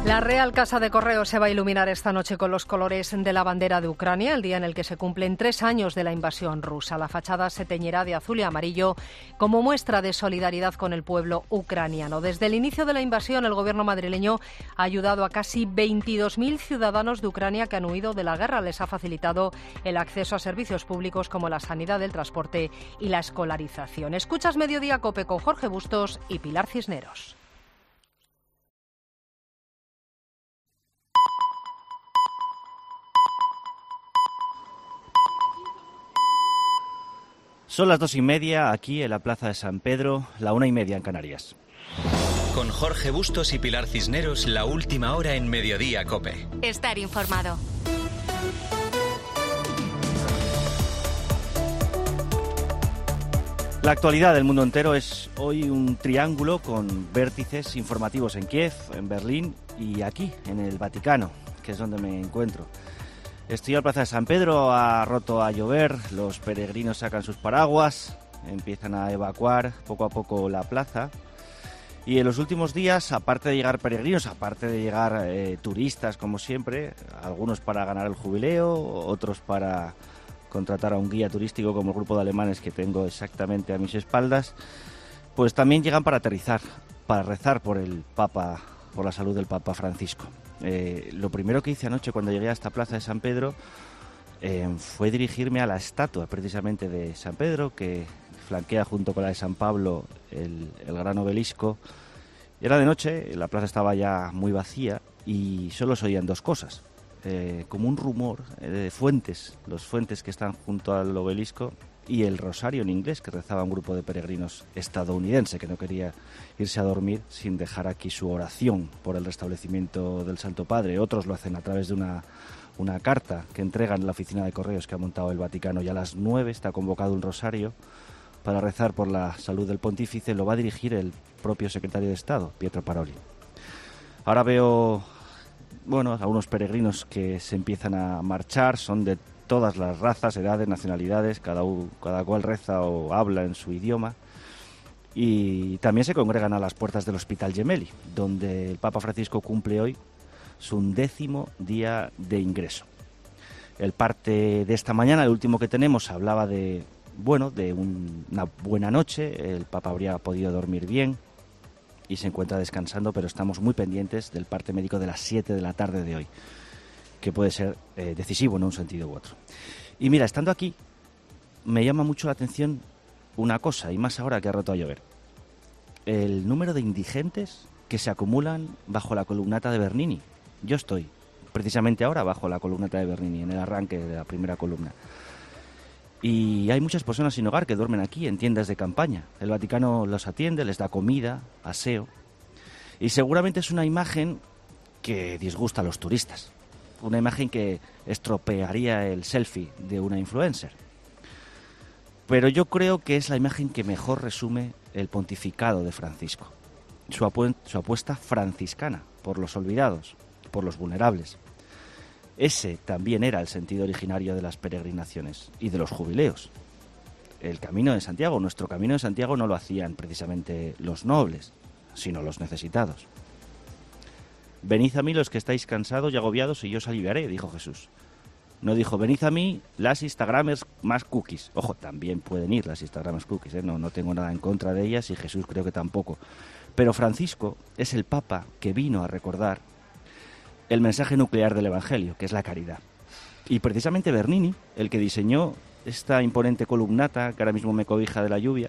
La Real Casa de Correos se va a iluminar esta noche con los colores de la bandera de Ucrania, el día en el que se cumplen 3 años de la invasión rusa. La fachada se teñirá de azul y amarillo como muestra de solidaridad con el pueblo ucraniano. Desde el inicio de la invasión, el gobierno madrileño ha ayudado a casi 22.000 ciudadanos de Ucrania que han huido de la guerra. Les ha facilitado el acceso a servicios públicos como la sanidad, el transporte y la escolarización. Escuchas Mediodía COPE con Jorge Bustos y Pilar Cisneros. Son las 2:30 aquí en la Plaza de San Pedro, la 1:30 en Canarias. Con Jorge Bustos y Pilar Cisneros, la última hora en Mediodía COPE. Estar informado. La actualidad del mundo entero es hoy un triángulo con vértices informativos en Kiev, en Berlín y aquí, en el Vaticano, que es donde me encuentro. Estoy a la Plaza de San Pedro, ha roto a llover, los peregrinos sacan sus paraguas, empiezan a evacuar poco a poco la plaza. Y en los últimos días, aparte de llegar peregrinos, aparte de llegar turistas, como siempre, algunos para ganar el jubileo, otros para contratar a un guía turístico como el grupo de alemanes que tengo exactamente a mis espaldas, pues también llegan para aterrizar, para rezar por el Papa, por la salud del Papa Francisco. Lo primero que hice anoche cuando llegué a esta Plaza de San Pedro fue dirigirme a la estatua precisamente de San Pedro, que flanquea junto con la de San Pablo el gran obelisco. Era de noche, la plaza estaba ya muy vacía y solo se oían dos cosas, como un rumor de fuentes, los fuentes que están junto al obelisco, y el rosario en inglés que rezaba un grupo de peregrinos estadounidense que no quería irse a dormir sin dejar aquí su oración por el restablecimiento del Santo Padre. Otros lo hacen a través de una carta que entregan en la oficina de correos que ha montado el Vaticano, y a las 9 está convocado un rosario para rezar por la salud del pontífice. Lo va a dirigir el propio secretario de Estado, Pietro Paroli. Ahora veo, algunos peregrinos que se empiezan a marchar, son de todas las razas, edades, nacionalidades, cada cual reza o habla en su idioma, y también se congregan a las puertas del Hospital Gemelli, donde el Papa Francisco cumple hoy su 10º día de ingreso. El parte de esta mañana, el último que tenemos, hablaba de una buena noche, el Papa habría podido dormir bien y se encuentra descansando, pero estamos muy pendientes del parte médico de las 7 de la tarde de hoy, que puede ser decisivo en un sentido u otro. Y mira, estando aquí, me llama mucho la atención una cosa, y más ahora que ha roto a llover. El número de indigentes que se acumulan bajo la columnata de Bernini. Yo estoy precisamente ahora bajo la columnata de Bernini, en el arranque de la primera columna. Y hay muchas personas sin hogar que duermen aquí en tiendas de campaña. El Vaticano los atiende, les da comida, aseo. Y seguramente es una imagen que disgusta a los turistas. Una imagen que estropearía el selfie de una influencer. Pero yo creo que es la imagen que mejor resume el pontificado de Francisco. Su apuesta franciscana por los olvidados, por los vulnerables. Ese también era el sentido originario de las peregrinaciones y de los jubileos. El Camino de Santiago, nuestro Camino de Santiago, no lo hacían precisamente los nobles, sino los necesitados. Venid a mí los que estáis cansados y agobiados y yo os aliviaré, dijo Jesús. No dijo, venid a mí las Instagramers más cookies. Ojo, también pueden ir las Instagramers cookies, no tengo nada en contra de ellas, y Jesús creo que tampoco. Pero Francisco es el Papa que vino a recordar el mensaje nuclear del Evangelio, que es la caridad. Y precisamente Bernini, el que diseñó esta imponente columnata que ahora mismo me cobija de la lluvia,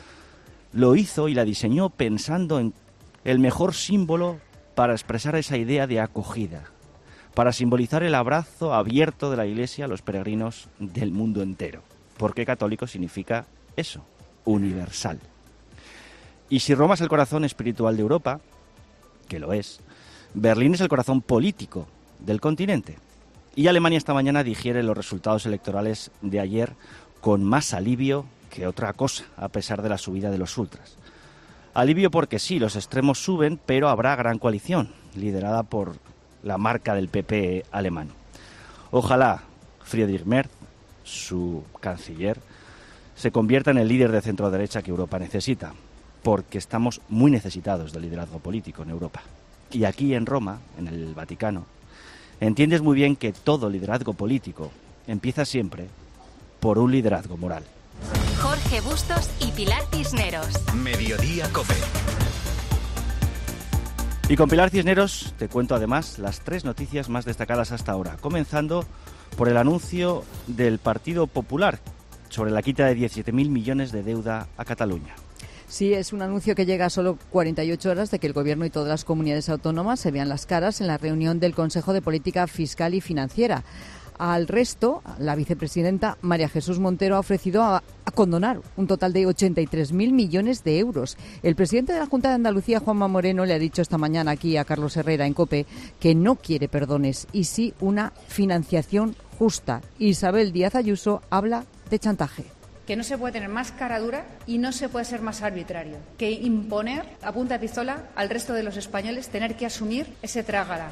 lo hizo y la diseñó pensando en el mejor símbolo para expresar esa idea de acogida, para simbolizar el abrazo abierto de la Iglesia a los peregrinos del mundo entero. Porque católico significa eso, universal. Y si Roma es el corazón espiritual de Europa, que lo es, Berlín es el corazón político del continente. Y Alemania esta mañana digiere los resultados electorales de ayer con más alivio que otra cosa, a pesar de la subida de los ultras. Alivio porque sí, los extremos suben, pero habrá gran coalición, liderada por la marca del PP alemán. Ojalá Friedrich Merz, su canciller, se convierta en el líder de centro-derecha que Europa necesita, porque estamos muy necesitados de liderazgo político en Europa. y aquí en Roma, en el Vaticano, entiendes muy bien que todo liderazgo político empieza siempre por un liderazgo moral. Jorge Bustos y Pilar Cisneros. Mediodía COPE. Y con Pilar Cisneros te cuento además las 3 noticias más destacadas hasta ahora, comenzando por el anuncio del Partido Popular sobre la quita de 17.000 millones de deuda a Cataluña. Sí, es un anuncio que llega a solo 48 horas de que el Gobierno y todas las comunidades autónomas se vean las caras en la reunión del Consejo de Política Fiscal y Financiera. Al resto, la vicepresidenta María Jesús Montero ha ofrecido a condonar un total de 83.000 millones de euros. El presidente de la Junta de Andalucía, Juanma Moreno, le ha dicho esta mañana aquí a Carlos Herrera en COPE que no quiere perdones y sí una financiación justa. Isabel Díaz Ayuso habla de chantaje. Que no se puede tener más cara dura y no se puede ser más arbitrario que imponer a punta de pistola al resto de los españoles tener que asumir ese trágala.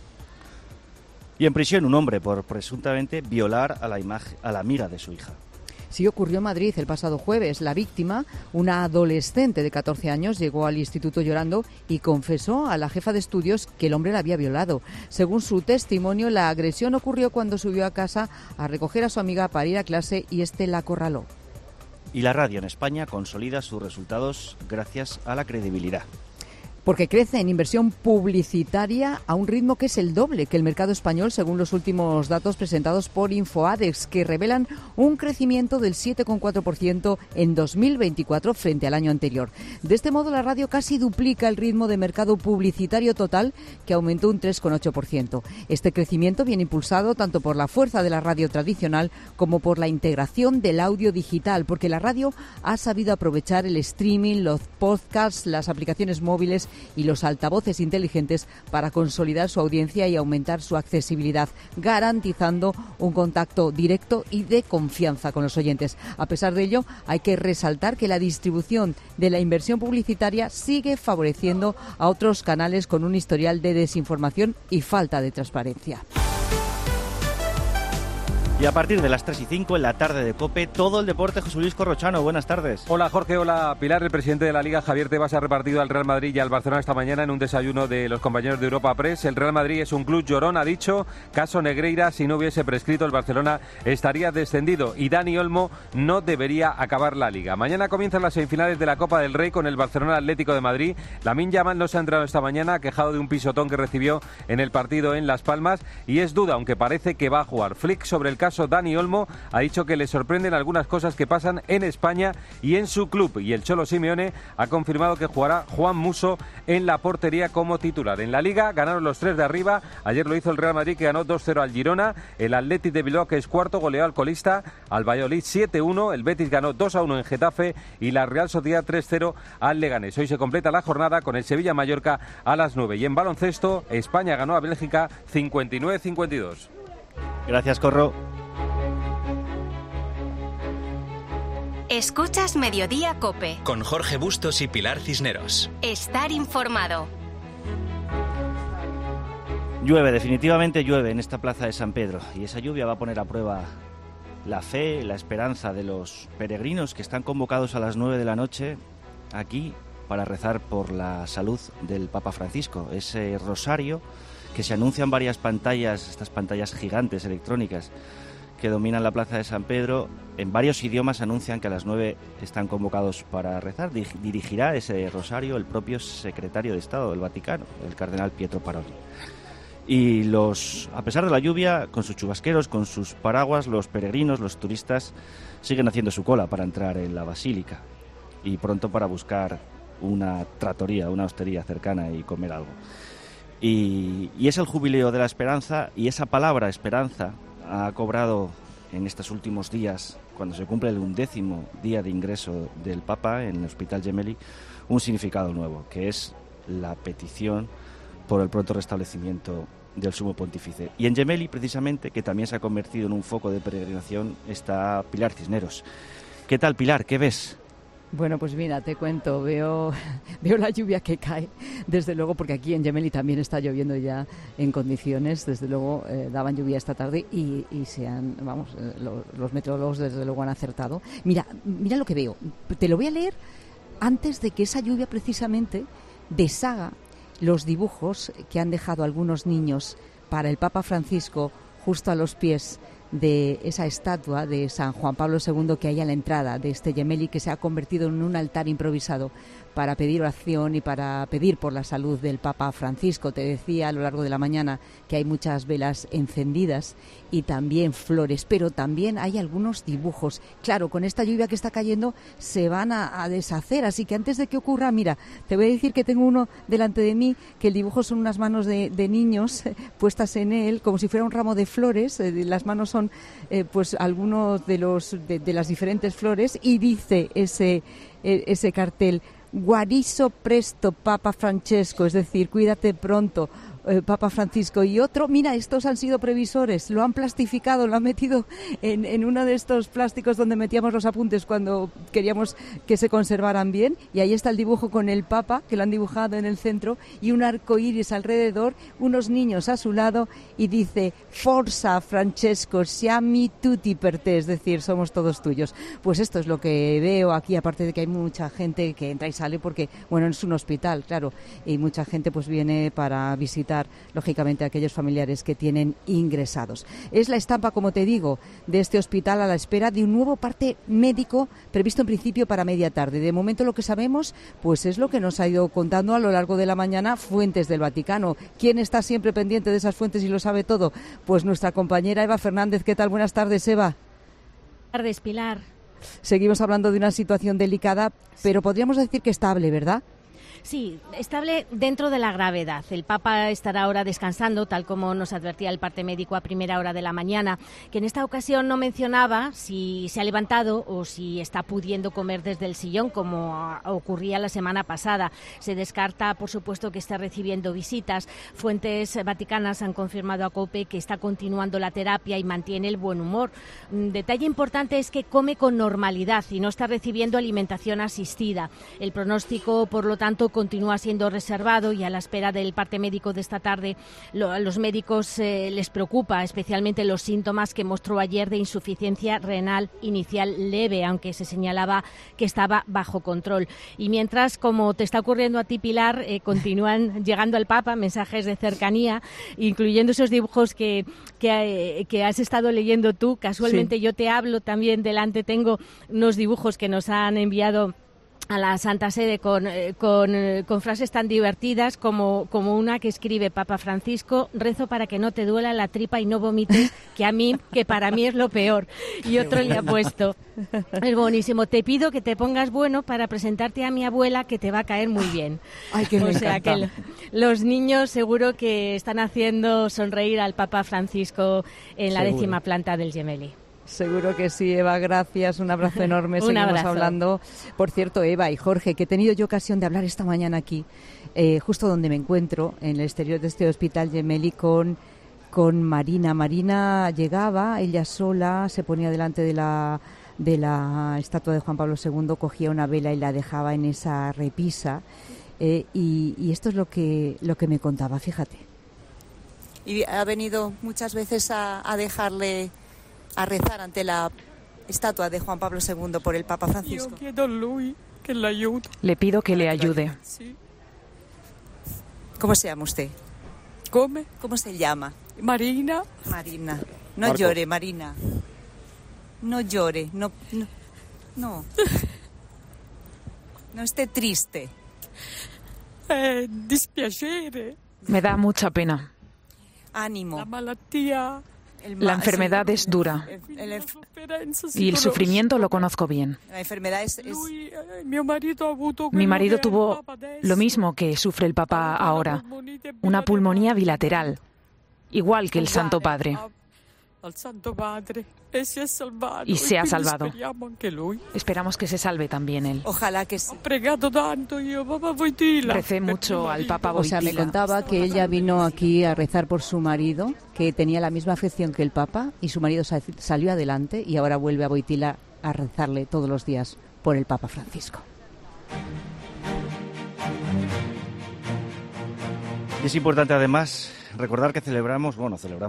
Y en prisión un hombre por presuntamente violar a la amiga de su hija. Sí, ocurrió en Madrid el pasado jueves. La víctima, una adolescente de 14 años, llegó al instituto llorando y confesó a la jefa de estudios que el hombre la había violado. Según su testimonio, la agresión ocurrió cuando subió a casa a recoger a su amiga para ir a clase y este la acorraló. Y la radio en España consolida sus resultados gracias a la credibilidad. Porque crece en inversión publicitaria a un ritmo que es el doble que el mercado español, según los últimos datos presentados por InfoAdex, que revelan un crecimiento del 7,4% en 2024 frente al año anterior. De este modo, la radio casi duplica el ritmo de mercado publicitario total, que aumentó un 3,8%. Este crecimiento viene impulsado tanto por la fuerza de la radio tradicional como por la integración del audio digital, porque la radio ha sabido aprovechar el streaming, los podcasts, las aplicaciones móviles y los altavoces inteligentes para consolidar su audiencia y aumentar su accesibilidad, garantizando un contacto directo y de confianza con los oyentes. A pesar de ello, hay que resaltar que la distribución de la inversión publicitaria sigue favoreciendo a otros canales con un historial de desinformación y falta de transparencia. Y a partir de las 3 y 5 en la tarde de COPE, todo el deporte. José Luis Corrochano, buenas tardes. Hola Jorge, hola Pilar. El presidente de la Liga, Javier Tebas, ha repartido al Real Madrid y al Barcelona esta mañana en un desayuno de los compañeros de Europa Press. El Real Madrid es un club llorón, ha dicho. Caso Negreira, si no hubiese prescrito, el Barcelona estaría descendido y Dani Olmo no debería acabar la Liga. Mañana comienzan las semifinales de la Copa del Rey con el Barcelona Atlético de Madrid. Lamine Yamal no se ha entrado esta mañana, quejado de un pisotón que recibió en el partido en Las Palmas, y es duda, aunque parece que va a jugar. Flick, sobre el caso Dani Olmo, ha dicho que le sorprenden algunas cosas que pasan en España y en su club, y el Cholo Simeone ha confirmado que jugará Juan Musso en la portería como titular. En la Liga ganaron los 3 de arriba. Ayer lo hizo el Real Madrid, que ganó 2-0 al Girona. El Athletic de Bilbao, que es cuarto, goleó al colista, al Valladolid 7-1. El Betis ganó 2-1 en Getafe y la Real Sociedad 3-0 al Leganés. Hoy se completa la jornada con el Sevilla-Mallorca a las 9. Y en baloncesto, España ganó a Bélgica 59-52. Gracias, Corro. Escuchas Mediodía COPE. Con Jorge Bustos y Pilar Cisneros. Estar informado. Llueve, definitivamente llueve en esta plaza de San Pedro, y esa lluvia va a poner a prueba la fe, la esperanza de los peregrinos que están convocados a las 9 de la noche aquí para rezar por la salud del Papa Francisco. Ese rosario que se anuncia en varias pantallas, estas pantallas gigantes electrónicas que dominan la plaza de San Pedro, en varios idiomas anuncian que a las 9 están convocados para rezar. Dirigirá ese rosario el propio secretario de Estado del Vaticano, el cardenal Pietro Parolin. Y a pesar de la lluvia, con sus chubasqueros, con sus paraguas, los peregrinos, los turistas, siguen haciendo su cola para entrar en la basílica y pronto para buscar una trattoria, una hostería cercana y comer algo. Y es el jubileo de la esperanza, y esa palabra esperanza ha cobrado en estos últimos días, cuando se cumple el 11º día de ingreso del Papa en el Hospital Gemelli, un significado nuevo, que es la petición por el pronto restablecimiento del Sumo Pontífice. Y en Gemelli, precisamente, que también se ha convertido en un foco de peregrinación, está Pilar Cisneros. ¿Qué tal, Pilar? ¿Qué ves? Bueno, pues mira, te cuento, veo la lluvia que cae, desde luego, porque aquí en Gemelli también está lloviendo ya en condiciones, desde luego daban lluvia esta tarde y los meteorólogos desde luego han acertado. Mira lo que veo, te lo voy a leer antes de que esa lluvia precisamente deshaga los dibujos que han dejado algunos niños para el Papa Francisco justo a los pies de esa estatua de San Juan Pablo II que hay a la entrada de este Gemelli, que se ha convertido en un altar improvisado para pedir oración y para pedir por la salud del Papa Francisco. Te decía a lo largo de la mañana que hay muchas velas encendidas y también flores, pero también hay algunos dibujos. Claro, con esta lluvia que está cayendo se van a deshacer, así que antes de que ocurra, mira, te voy a decir que tengo uno delante de mí, que el dibujo son unas manos de niños puestas en él, como si fuera un ramo de flores. Las manos son pues algunos de las diferentes flores, y dice ese cartel: guariso presto, Papa Francesco, es decir, cuídate pronto, Papa Francisco. Y otro, mira, estos han sido previsores, lo han plastificado, lo han metido en uno de estos plásticos donde metíamos los apuntes cuando queríamos que se conservaran bien, y ahí está el dibujo con el Papa, que lo han dibujado en el centro, y un arco iris alrededor, unos niños a su lado, y dice: Forza Francesco, siamo tutti per te, es decir, somos todos tuyos. Pues esto es lo que veo aquí, aparte de que hay mucha gente que entra y sale porque, bueno, es un hospital, claro, y mucha gente pues viene para visitar lógicamente a aquellos familiares que tienen ingresados. Es la estampa, como te digo, de este hospital a la espera de un nuevo parte médico previsto en principio para media tarde. De momento lo que sabemos pues es lo que nos ha ido contando a lo largo de la mañana fuentes del Vaticano. ¿Quién está siempre pendiente de esas fuentes y lo sabe todo? Pues nuestra compañera Eva Fernández. ¿Qué tal? Buenas tardes, Eva. Buenas tardes, Pilar. Seguimos hablando de una situación delicada, pero podríamos decir que estable, ¿verdad? Sí, estable dentro de la gravedad. El Papa estará ahora descansando, tal como nos advertía el parte médico a primera hora de la mañana, que en esta ocasión no mencionaba si se ha levantado o si está pudiendo comer desde el sillón, como ocurría la semana pasada. Se descarta, por supuesto, que esté recibiendo visitas. Fuentes vaticanas han confirmado a COPE que está continuando la terapia y mantiene el buen humor. Un detalle importante es que come con normalidad y no está recibiendo alimentación asistida. El pronóstico, por lo tanto, continúa siendo reservado, y a la espera del parte médico de esta tarde, a los médicos les preocupa especialmente los síntomas que mostró ayer de insuficiencia renal inicial leve, aunque se señalaba que estaba bajo control. Y mientras, como te está ocurriendo a ti, Pilar, continúan llegando al Papa mensajes de cercanía, incluyendo esos dibujos que has estado leyendo tú. Casualmente, sí. Yo te hablo también delante, tengo unos dibujos que nos han enviado a la Santa Sede con frases tan divertidas como una que escribe Papa Francisco: rezo para que no te duela la tripa y no vomites, que para mí es lo peor. Y otro le ha puesto, es buenísimo: te pido que te pongas bueno para presentarte a mi abuela, que te va a caer muy bien. Ay, que me encanta. O sea que los niños seguro que están haciendo sonreír al Papa Francisco en la 10ª planta del Gemelli. Seguro que sí, Eva, gracias, un abrazo enorme. Un Seguimos abrazo. Hablando. Por cierto, Eva y Jorge, que he tenido yo ocasión de hablar esta mañana aquí, justo donde me encuentro, en el exterior de este hospital Gemelli, con Marina. Marina llegaba, ella sola, se ponía delante de la estatua de Juan Pablo II, cogía una vela y la dejaba en esa repisa, y esto es lo que me contaba, fíjate. Y ha venido muchas veces a dejarle, a rezar ante la estatua de Juan Pablo II por el Papa Francisco. Le pido que le ayude. ¿Cómo se llama usted? ¿Cómo se llama? Marina. Marina. No Marco. llore, Marina. No llore. No. No esté triste. Dispiacere. Me da mucha pena. Ánimo. La malattia. La enfermedad es dura y el sufrimiento lo conozco bien. La enfermedad es... Mi marido tuvo lo mismo que sufre el Papa ahora, una pulmonía bilateral, igual que el Santo Padre. Y se ha salvado. Esperamos que se salve también él. Ojalá que sí. Recé mucho al Papa Wojtyla. O sea, me contaba que ella vino aquí a rezar por su marido, que tenía la misma afección que el Papa, y su marido salió adelante, y ahora vuelve a Wojtyla a rezarle todos los días por el Papa Francisco. Y es importante además recordar que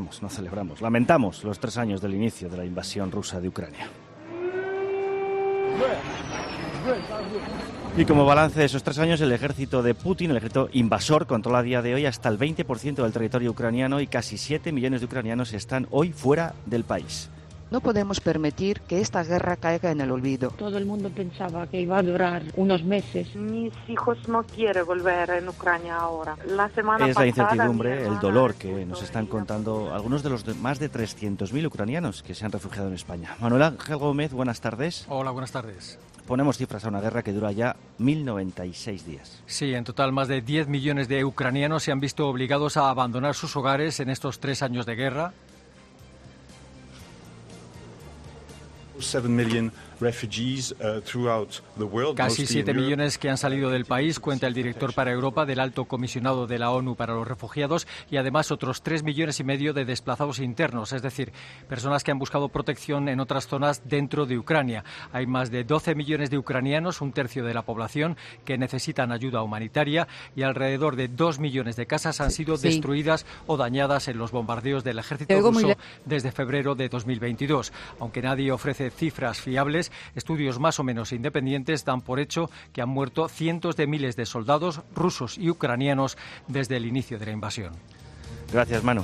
lamentamos los 3 años del inicio de la invasión rusa de Ucrania. Y como balance de esos 3 años, el ejército de Putin, el ejército invasor, controla a día de hoy hasta el 20% del territorio ucraniano y casi 7 millones de ucranianos están hoy fuera del país. No podemos permitir que esta guerra caiga en el olvido. Todo el mundo pensaba que iba a durar unos meses. Mis hijos no quieren volver en Ucrania ahora. La semana es pasada, la incertidumbre, el dolor que nos están contando algunos de los más de 300.000 ucranianos que se han refugiado en España. Manuel Ángel Gómez, buenas tardes. Hola, buenas tardes. Ponemos cifras a una guerra que dura ya 1096 días. Sí, en total más de 10 millones de ucranianos se han visto obligados a abandonar sus hogares en estos 3 años de guerra. 7 million refugees throughout the world. Casi 7 millones que han salido del país, cuenta el director para Europa del Alto Comisionado de la ONU para los Refugiados, y además otros 3,5 millones de desplazados internos, es decir, personas que han buscado protección en otras zonas dentro de Ucrania. Hay más de 12 millones de ucranianos, un tercio de la población, que necesitan ayuda humanitaria, y alrededor de 2 millones de casas han sido destruidas o dañadas en los bombardeos del ejército ruso desde febrero de 2022. Aunque nadie ofrece cifras fiables, estudios más o menos independientes dan por hecho que han muerto cientos de miles de soldados rusos y ucranianos desde el inicio de la invasión. Gracias, Manu.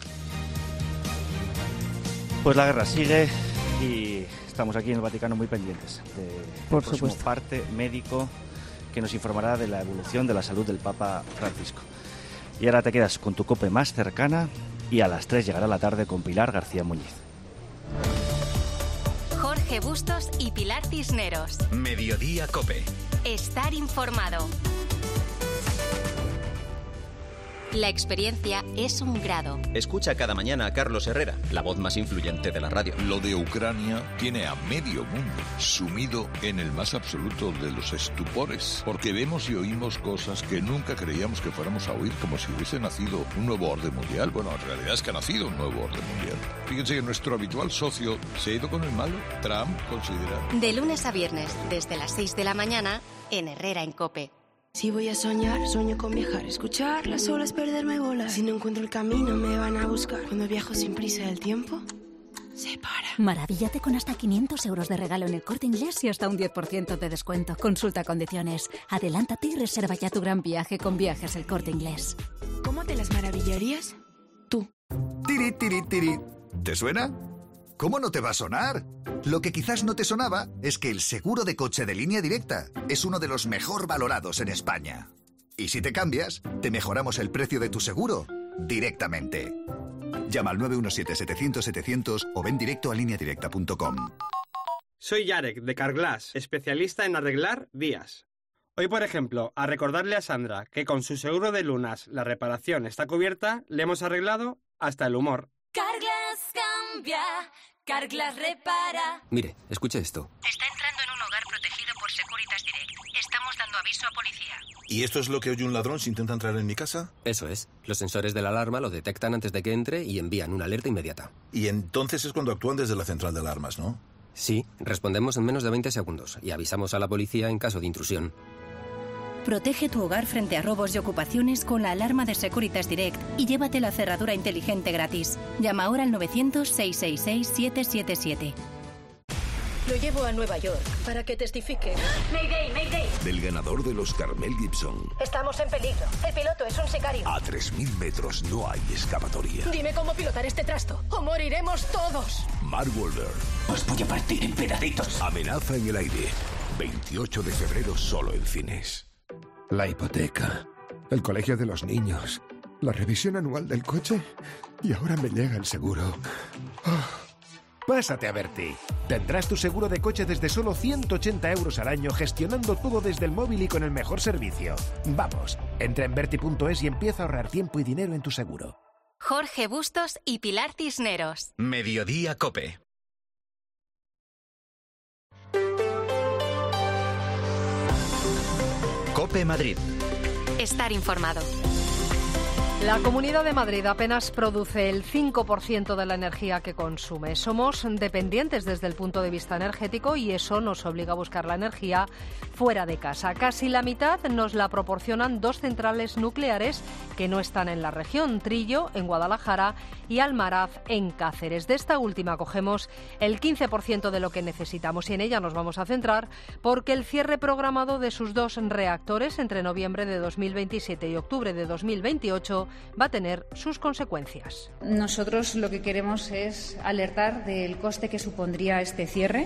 Pues la guerra sigue y estamos aquí en el Vaticano muy pendientes del próximo parte médico que nos informará de la evolución de la salud del Papa Francisco. Y ahora te quedas con tu COPE más cercana y a las 3 llegará la tarde con Pilar García Muñiz. Jorge Bustos y Pilar Cisneros. Mediodía COPE. Estar informado. La experiencia es un grado. Escucha cada mañana a Carlos Herrera, la voz más influyente de la radio. Lo de Ucrania tiene a medio mundo sumido en el más absoluto de los estupores, porque vemos y oímos cosas que nunca creíamos que fuéramos a oír, como si hubiese nacido un nuevo orden mundial. Bueno, en realidad es que ha nacido un nuevo orden mundial. Fíjense que nuestro habitual socio se ha ido con el malo. Trump considera... De lunes a viernes, desde las 6 de la mañana, en Herrera en COPE. Si voy a soñar, sueño con viajar, escuchar las olas, perderme, volar. Si no encuentro el camino, me van a buscar. Cuando viajo sin prisa, el tiempo se para. Maravíllate con hasta 500 euros de regalo en El Corte Inglés y hasta un 10% de descuento. Consulta condiciones. Adelántate y reserva ya tu gran viaje con Viajes El Corte Inglés. ¿Cómo te las maravillarías? Tú. Tiri, tiri, tiri. ¿Te suena? ¿Cómo no te va a sonar? Lo que quizás no te sonaba es que el seguro de coche de Línea Directa es uno de los mejor valorados en España. Y si te cambias, te mejoramos el precio de tu seguro directamente. Llama al 917-700-700 o ven directo a lineadirecta.com. Soy Yarek, de Carglass, especialista en arreglar vías. Hoy, por ejemplo, a recordarle a Sandra que con su seguro de lunas la reparación está cubierta, le hemos arreglado hasta el humor. Carglass cambia, Carglass repara. Mire, escuche esto. Está entrando en un hogar protegido por Securitas Direct. Estamos dando aviso a policía. ¿Y esto es lo que oye un ladrón si intenta entrar en mi casa? Eso es. Los sensores de la alarma lo detectan antes de que entre y envían una alerta inmediata. Y entonces es cuando actúan desde la central de alarmas, ¿no? Sí, respondemos en menos de 20 segundos y avisamos a la policía en caso de intrusión. Protege tu hogar frente a robos y ocupaciones con la alarma de Securitas Direct y llévate la cerradura inteligente gratis. Llama ahora al 900-666-777. Lo llevo a Nueva York para que testifique. Mayday, Mayday. Del ganador del Oscar, Mel Gibson. Estamos en peligro. El piloto es un sicario. A 3.000 metros no hay escapatoria. Dime cómo pilotar este trasto o moriremos todos. Mark Wahlberg. Os voy a partir en pedacitos. Amenaza en el aire. 28 de febrero solo en cines. La hipoteca, el colegio de los niños, la revisión anual del coche y ahora me llega el seguro. Oh. Pásate a Berti. Tendrás tu seguro de coche desde solo 180 euros al año, gestionando todo desde el móvil y con el mejor servicio. Vamos, entra en Berti.es y empieza a ahorrar tiempo y dinero en tu seguro. Jorge Bustos y Pilar Cisneros. Mediodía COPE. COPE Madrid. Estar informado. La Comunidad de Madrid apenas produce el 5% de la energía que consume. Somos dependientes desde el punto de vista energético y eso nos obliga a buscar la energía fuera de casa. Casi la mitad nos la proporcionan 2 centrales nucleares que no están en la región, Trillo en Guadalajara y Almaraz en Cáceres. De esta última cogemos el 15% de lo que necesitamos y en ella nos vamos a centrar porque el cierre programado de sus 2 reactores entre noviembre de 2027 y octubre de 2028 va a tener sus consecuencias. Nosotros lo que queremos es alertar del coste que supondría este cierre,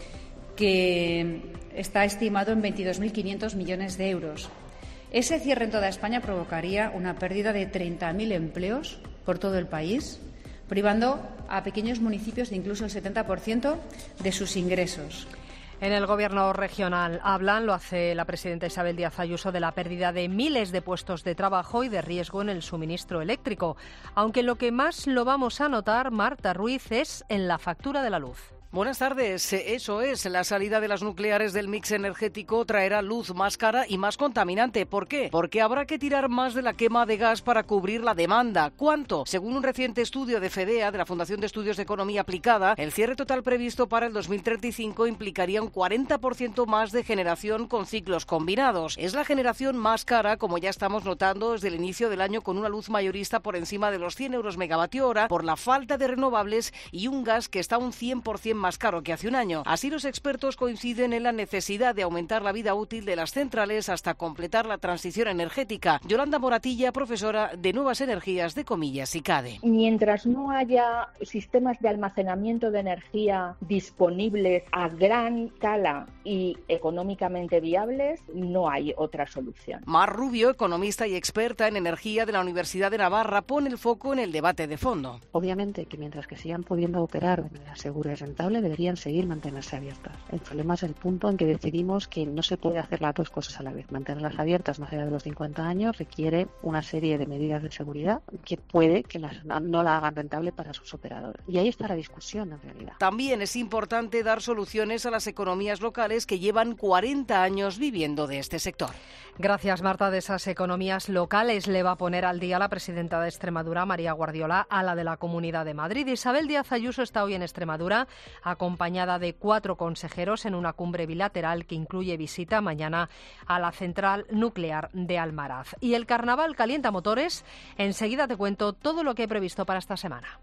que está estimado en 22.500 millones de euros. Ese cierre en toda España provocaría una pérdida de 30.000 empleos por todo el país, privando a pequeños municipios de incluso el 70% de sus ingresos. En el Gobierno regional hablan, lo hace la presidenta Isabel Díaz Ayuso, de la pérdida de miles de puestos de trabajo y de riesgo en el suministro eléctrico. Aunque lo que más lo vamos a notar, Marta Ruiz, es en la factura de la luz. Buenas tardes. Eso es, la salida de las nucleares del mix energético traerá luz más cara y más contaminante. ¿Por qué? Porque habrá que tirar más de la quema de gas para cubrir la demanda. ¿Cuánto? Según un reciente estudio de FEDEA, de la Fundación de Estudios de Economía Aplicada, el cierre total previsto para el 2035 implicaría un 40% más de generación con ciclos combinados. Es la generación más cara, como ya estamos notando desde el inicio del año, con una luz mayorista por encima de los 100 euros megavatio hora por la falta de renovables y un gas que está un 100% más caro que hace un año. Así, los expertos coinciden en la necesidad de aumentar la vida útil de las centrales hasta completar la transición energética. Yolanda Moratilla, profesora de Nuevas Energías de Comillas y CADE. Mientras no haya sistemas de almacenamiento de energía disponibles a gran escala y económicamente viables, no hay otra solución. Mar Rubio, economista y experta en energía de la Universidad de Navarra, pone el foco en el debate de fondo. Obviamente que mientras que sigan pudiendo operar de manera segura y rentable, deberían seguir mantenerse abiertas. El problema es el punto en que decidimos que no se puede hacer las 2 cosas a la vez. Mantenerlas abiertas más allá de los 50 años requiere una serie de medidas de seguridad que puede que no la hagan rentable para sus operadores. Y ahí está la discusión, en realidad. También es importante dar soluciones a las economías locales que llevan 40 años viviendo de este sector. Gracias, Marta. De esas economías locales le va a poner al día la presidenta de Extremadura, María Guardiola, a la de la Comunidad de Madrid. Isabel Díaz Ayuso está hoy en Extremadura, acompañada de 4 consejeros en una cumbre bilateral que incluye visita mañana a la central nuclear de Almaraz. Y el carnaval calienta motores. Enseguida te cuento todo lo que he previsto para esta semana.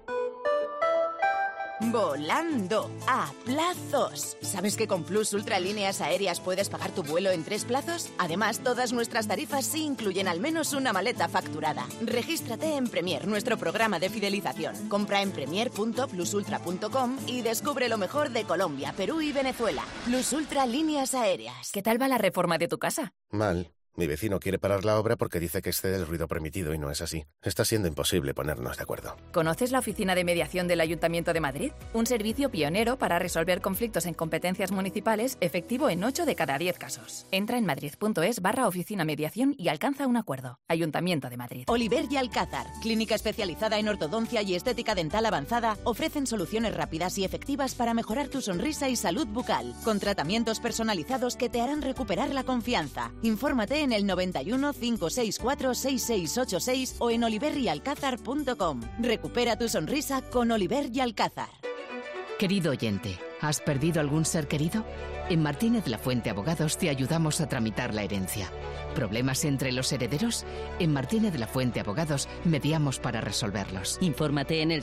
Volando a plazos. ¿Sabes que con Plus Ultra Líneas Aéreas puedes pagar tu vuelo en 3 plazos? Además, todas nuestras tarifas sí incluyen al menos una maleta facturada. Regístrate en Premier, nuestro programa de fidelización. Compra en premier.plusultra.com y descubre lo mejor de Colombia, Perú y Venezuela. Plus Ultra Líneas Aéreas. ¿Qué tal va la reforma de tu casa? Mal. Mi vecino quiere parar la obra porque dice que excede el ruido permitido y no es así. Está siendo imposible ponernos de acuerdo. ¿Conoces la Oficina de Mediación del Ayuntamiento de Madrid? Un servicio pionero para resolver conflictos en competencias municipales, efectivo en 8 de cada 10 casos. Entra en madrid.es/oficina mediación y alcanza un acuerdo. Ayuntamiento de Madrid. Oliver y Alcázar, clínica especializada en ortodoncia y estética dental avanzada, ofrecen soluciones rápidas y efectivas para mejorar tu sonrisa y salud bucal, con tratamientos personalizados que te harán recuperar la confianza. Infórmate en el 91 564 6686 o en oliveryalcázar.com. Recupera tu sonrisa con Oliver y Alcázar. Querido oyente, ¿has perdido algún ser querido? En Martínez La Fuente Abogados te ayudamos a tramitar la herencia. ¿Problemas entre los herederos? En Martínez La Fuente Abogados mediamos para resolverlos. Infórmate en el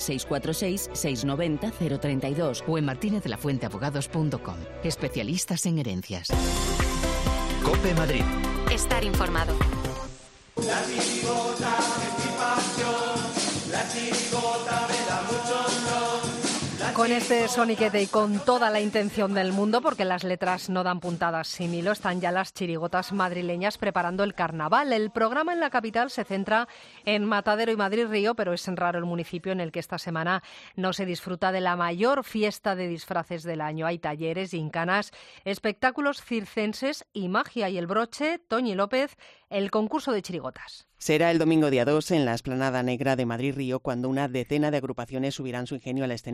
646-690-032 o en martinezlafuenteabogados.com. Especialistas en herencias. COPE Madrid. Estar informado. La chirigota es mi pasión, la chirigota me da mucho honor. Con este soniquete y con toda la intención del mundo, porque las letras no dan puntadas sin hilo, están ya las chirigotas madrileñas preparando el carnaval. El programa en la capital se centra en Matadero y Madrid Río, pero es raro el municipio en el que esta semana no se disfruta de la mayor fiesta de disfraces del año. Hay talleres, gincanas, espectáculos circenses y magia. Y el broche, Toñi López, el concurso de chirigotas. Será el domingo día 2 en la Explanada Negra de Madrid Río cuando una decena de agrupaciones subirán su ingenio al escenario.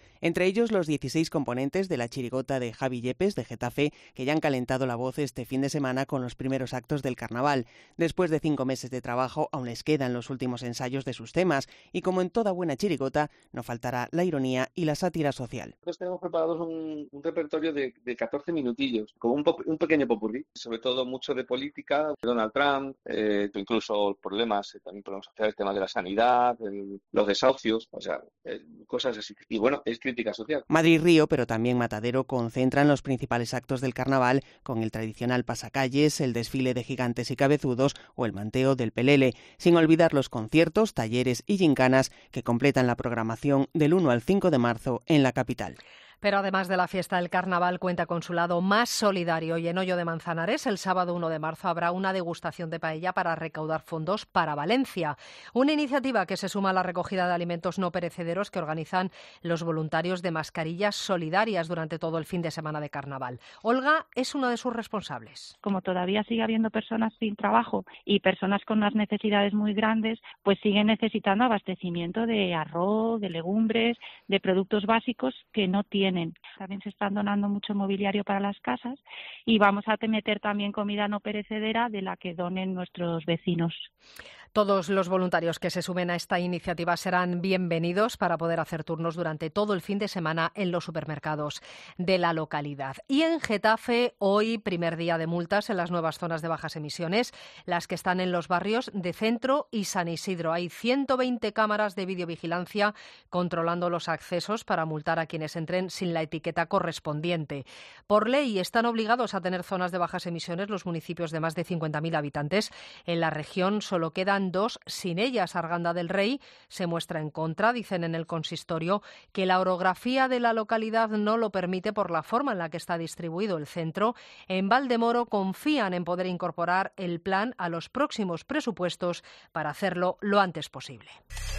Entre ellos los 16 componentes de la chirigota de Javi Yepes de Getafe, que ya han calentado la voz este fin de semana con los primeros actos del carnaval. Después de 5 meses de trabajo, aún les quedan los últimos ensayos de sus temas, y como en toda buena chirigota, no faltará la ironía y la sátira social. Nosotros tenemos preparados un repertorio de 14 minutillos, con un pequeño popurrí, sobre todo mucho de política, Donald Trump, incluso problemas, también podemos hacer el tema de la sanidad, los desahucios, o sea, cosas así. Y bueno, es crítica social. Madrid-Río, pero también Matadero, concentran los principales actos del carnaval, con el tradicional pasacalles, el desfile de gigantes y cabezudos o el manteo del pelele, sin olvidar los conciertos, talleres y gincanas que completan la programación del 1 al 5 de marzo en la capital. Pero además de la fiesta del carnaval, cuenta con su lado más solidario, y en Hoyo de Manzanares el sábado 1 de marzo habrá una degustación de paella para recaudar fondos para Valencia. Una iniciativa que se suma a la recogida de alimentos no perecederos que organizan los voluntarios de Mascarillas Solidarias durante todo el fin de semana de carnaval. Olga es una de sus responsables. Como todavía sigue habiendo personas sin trabajo y personas con unas necesidades muy grandes, pues siguen necesitando abastecimiento de arroz, de legumbres, de productos básicos que no tienen. También se están donando mucho mobiliario para las casas y vamos a meter también comida no perecedera de la que donen nuestros vecinos. Todos los voluntarios que se sumen a esta iniciativa serán bienvenidos para poder hacer turnos durante todo el fin de semana en los supermercados de la localidad. Y en Getafe, hoy, primer día de multas en las nuevas zonas de bajas emisiones, las que están en los barrios de Centro y San Isidro. Hay 120 cámaras de videovigilancia controlando los accesos para multar a quienes entren sin la etiqueta correspondiente. Por ley están obligados a tener zonas de bajas emisiones los municipios de más de 50.000 habitantes. En la región solo quedan 2 sin ellas. Arganda del Rey se muestra en contra. Dicen en el consistorio que la orografía de la localidad no lo permite por la forma en la que está distribuido el centro. En Valdemoro confían en poder incorporar el plan a los próximos presupuestos para hacerlo lo antes posible.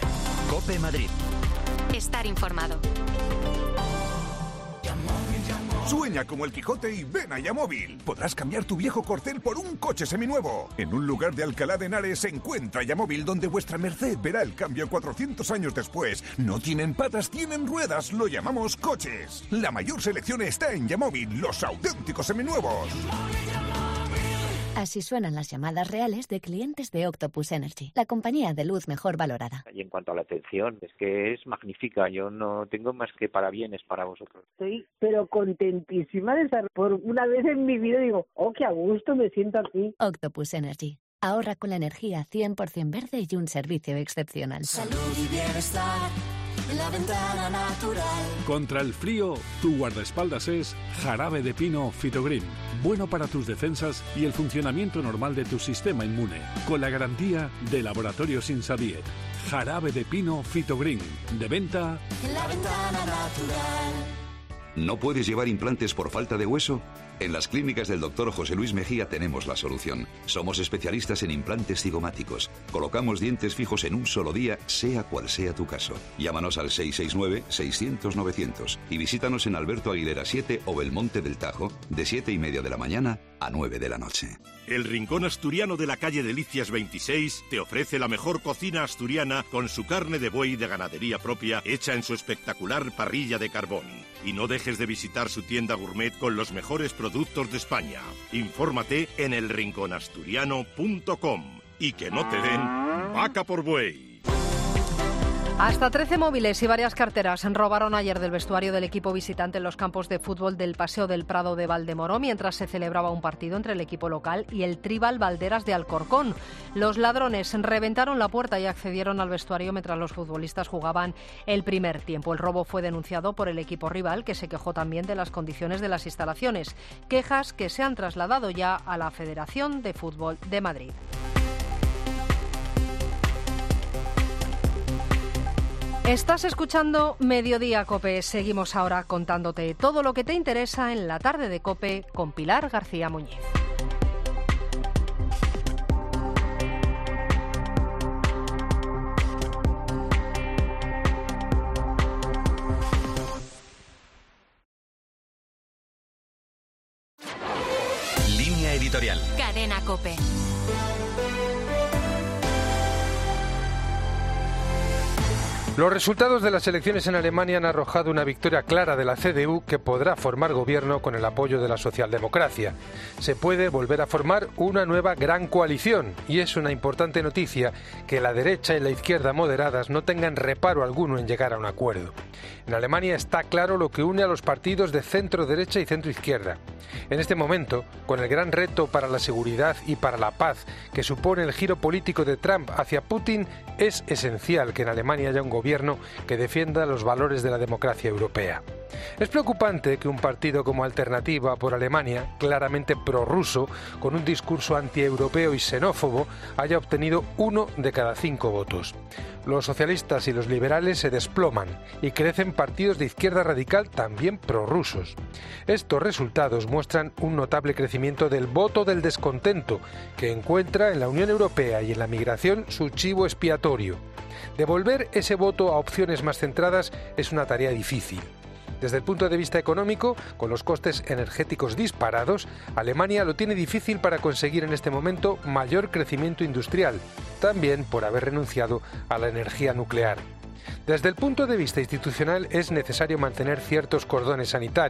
COPE Madrid. Estar informado. Sueña como el Quijote y ven a Yamóvil. Podrás cambiar tu viejo corcel por un coche seminuevo. En un lugar de Alcalá de Henares se encuentra Yamóvil, donde vuestra merced verá el cambio 400 años después. No tienen patas, tienen ruedas. Lo llamamos coches. La mayor selección está en Yamóvil, los auténticos seminuevos. Así suenan las llamadas reales de clientes de Octopus Energy, la compañía de luz mejor valorada. Y en cuanto a la atención, es que es magnífica. Yo no tengo más que parabienes para vosotros. Estoy pero contentísima de estar por una vez en mi vida. Digo, oh, qué a gusto me siento aquí. Octopus Energy. Ahorra con la energía 100% verde y un servicio excepcional. Salud y bienestar en la ventana natural. Contra el frío, tu guardaespaldas es Jarabe de Pino Fitogreen. Bueno para tus defensas y el funcionamiento normal de tu sistema inmune. Con la garantía de Laboratorios Insabiet. Jarabe de Pino Fitogreen. De venta en la ventana natural. ¿No puedes llevar implantes por falta de hueso? En las clínicas del Dr. José Luis Mejía tenemos la solución. Somos especialistas en implantes cigomáticos. Colocamos dientes fijos en un solo día, sea cual sea tu caso. Llámanos al 669-600-900 y visítanos en Alberto Aguilera 7 o Belmonte del Tajo, de 7:30 de la mañana a 9 de la noche. El Rincón Asturiano de la calle Delicias 26 te ofrece la mejor cocina asturiana con su carne de buey de ganadería propia hecha en su espectacular parrilla de carbón. Y no dejes de visitar su tienda gourmet con los mejores productos de España. Infórmate en elrinconasturiano.com y que no te den vaca por buey. Hasta 13 móviles y varias carteras robaron ayer del vestuario del equipo visitante en los campos de fútbol del Paseo del Prado de Valdemoro mientras se celebraba un partido entre el equipo local y el Tribal Valderas de Alcorcón. Los ladrones reventaron la puerta y accedieron al vestuario mientras los futbolistas jugaban el primer tiempo. El robo fue denunciado por el equipo rival, que se quejó también de las condiciones de las instalaciones. Quejas que se han trasladado ya a la Federación de Fútbol de Madrid. Estás escuchando Mediodía COPE. Seguimos ahora contándote todo lo que te interesa en la tarde de COPE con Pilar García Muñiz. Línea editorial. Cadena COPE. Los resultados de las elecciones en Alemania han arrojado una victoria clara de la CDU que podrá formar gobierno con el apoyo de la socialdemocracia. Se puede volver a formar una nueva gran coalición y es una importante noticia que la derecha y la izquierda moderadas no tengan reparo alguno en llegar a un acuerdo. En Alemania está claro lo que une a los partidos de centro-derecha y centro-izquierda. En este momento, con el gran reto para la seguridad y para la paz que supone el giro político de Trump hacia Putin, es esencial que en Alemania haya un gobierno que defienda los valores de la democracia europea. Es preocupante que un partido como Alternativa por Alemania, claramente prorruso, con un discurso antieuropeo y xenófobo, haya obtenido 1 de cada 5 votos. Los socialistas y los liberales se desploman y crecen partidos de izquierda radical también prorrusos. Estos resultados muestran un notable crecimiento del voto del descontento, que encuentra en la Unión Europea y en la migración su chivo expiatorio. Devolver ese voto a opciones más centradas es una tarea difícil. Desde el punto de vista económico, con los costes energéticos disparados, Alemania lo tiene difícil para conseguir en este momento mayor crecimiento industrial, también por haber renunciado a la energía nuclear. Desde el punto de vista institucional es necesario mantener ciertos cordones sanitarios.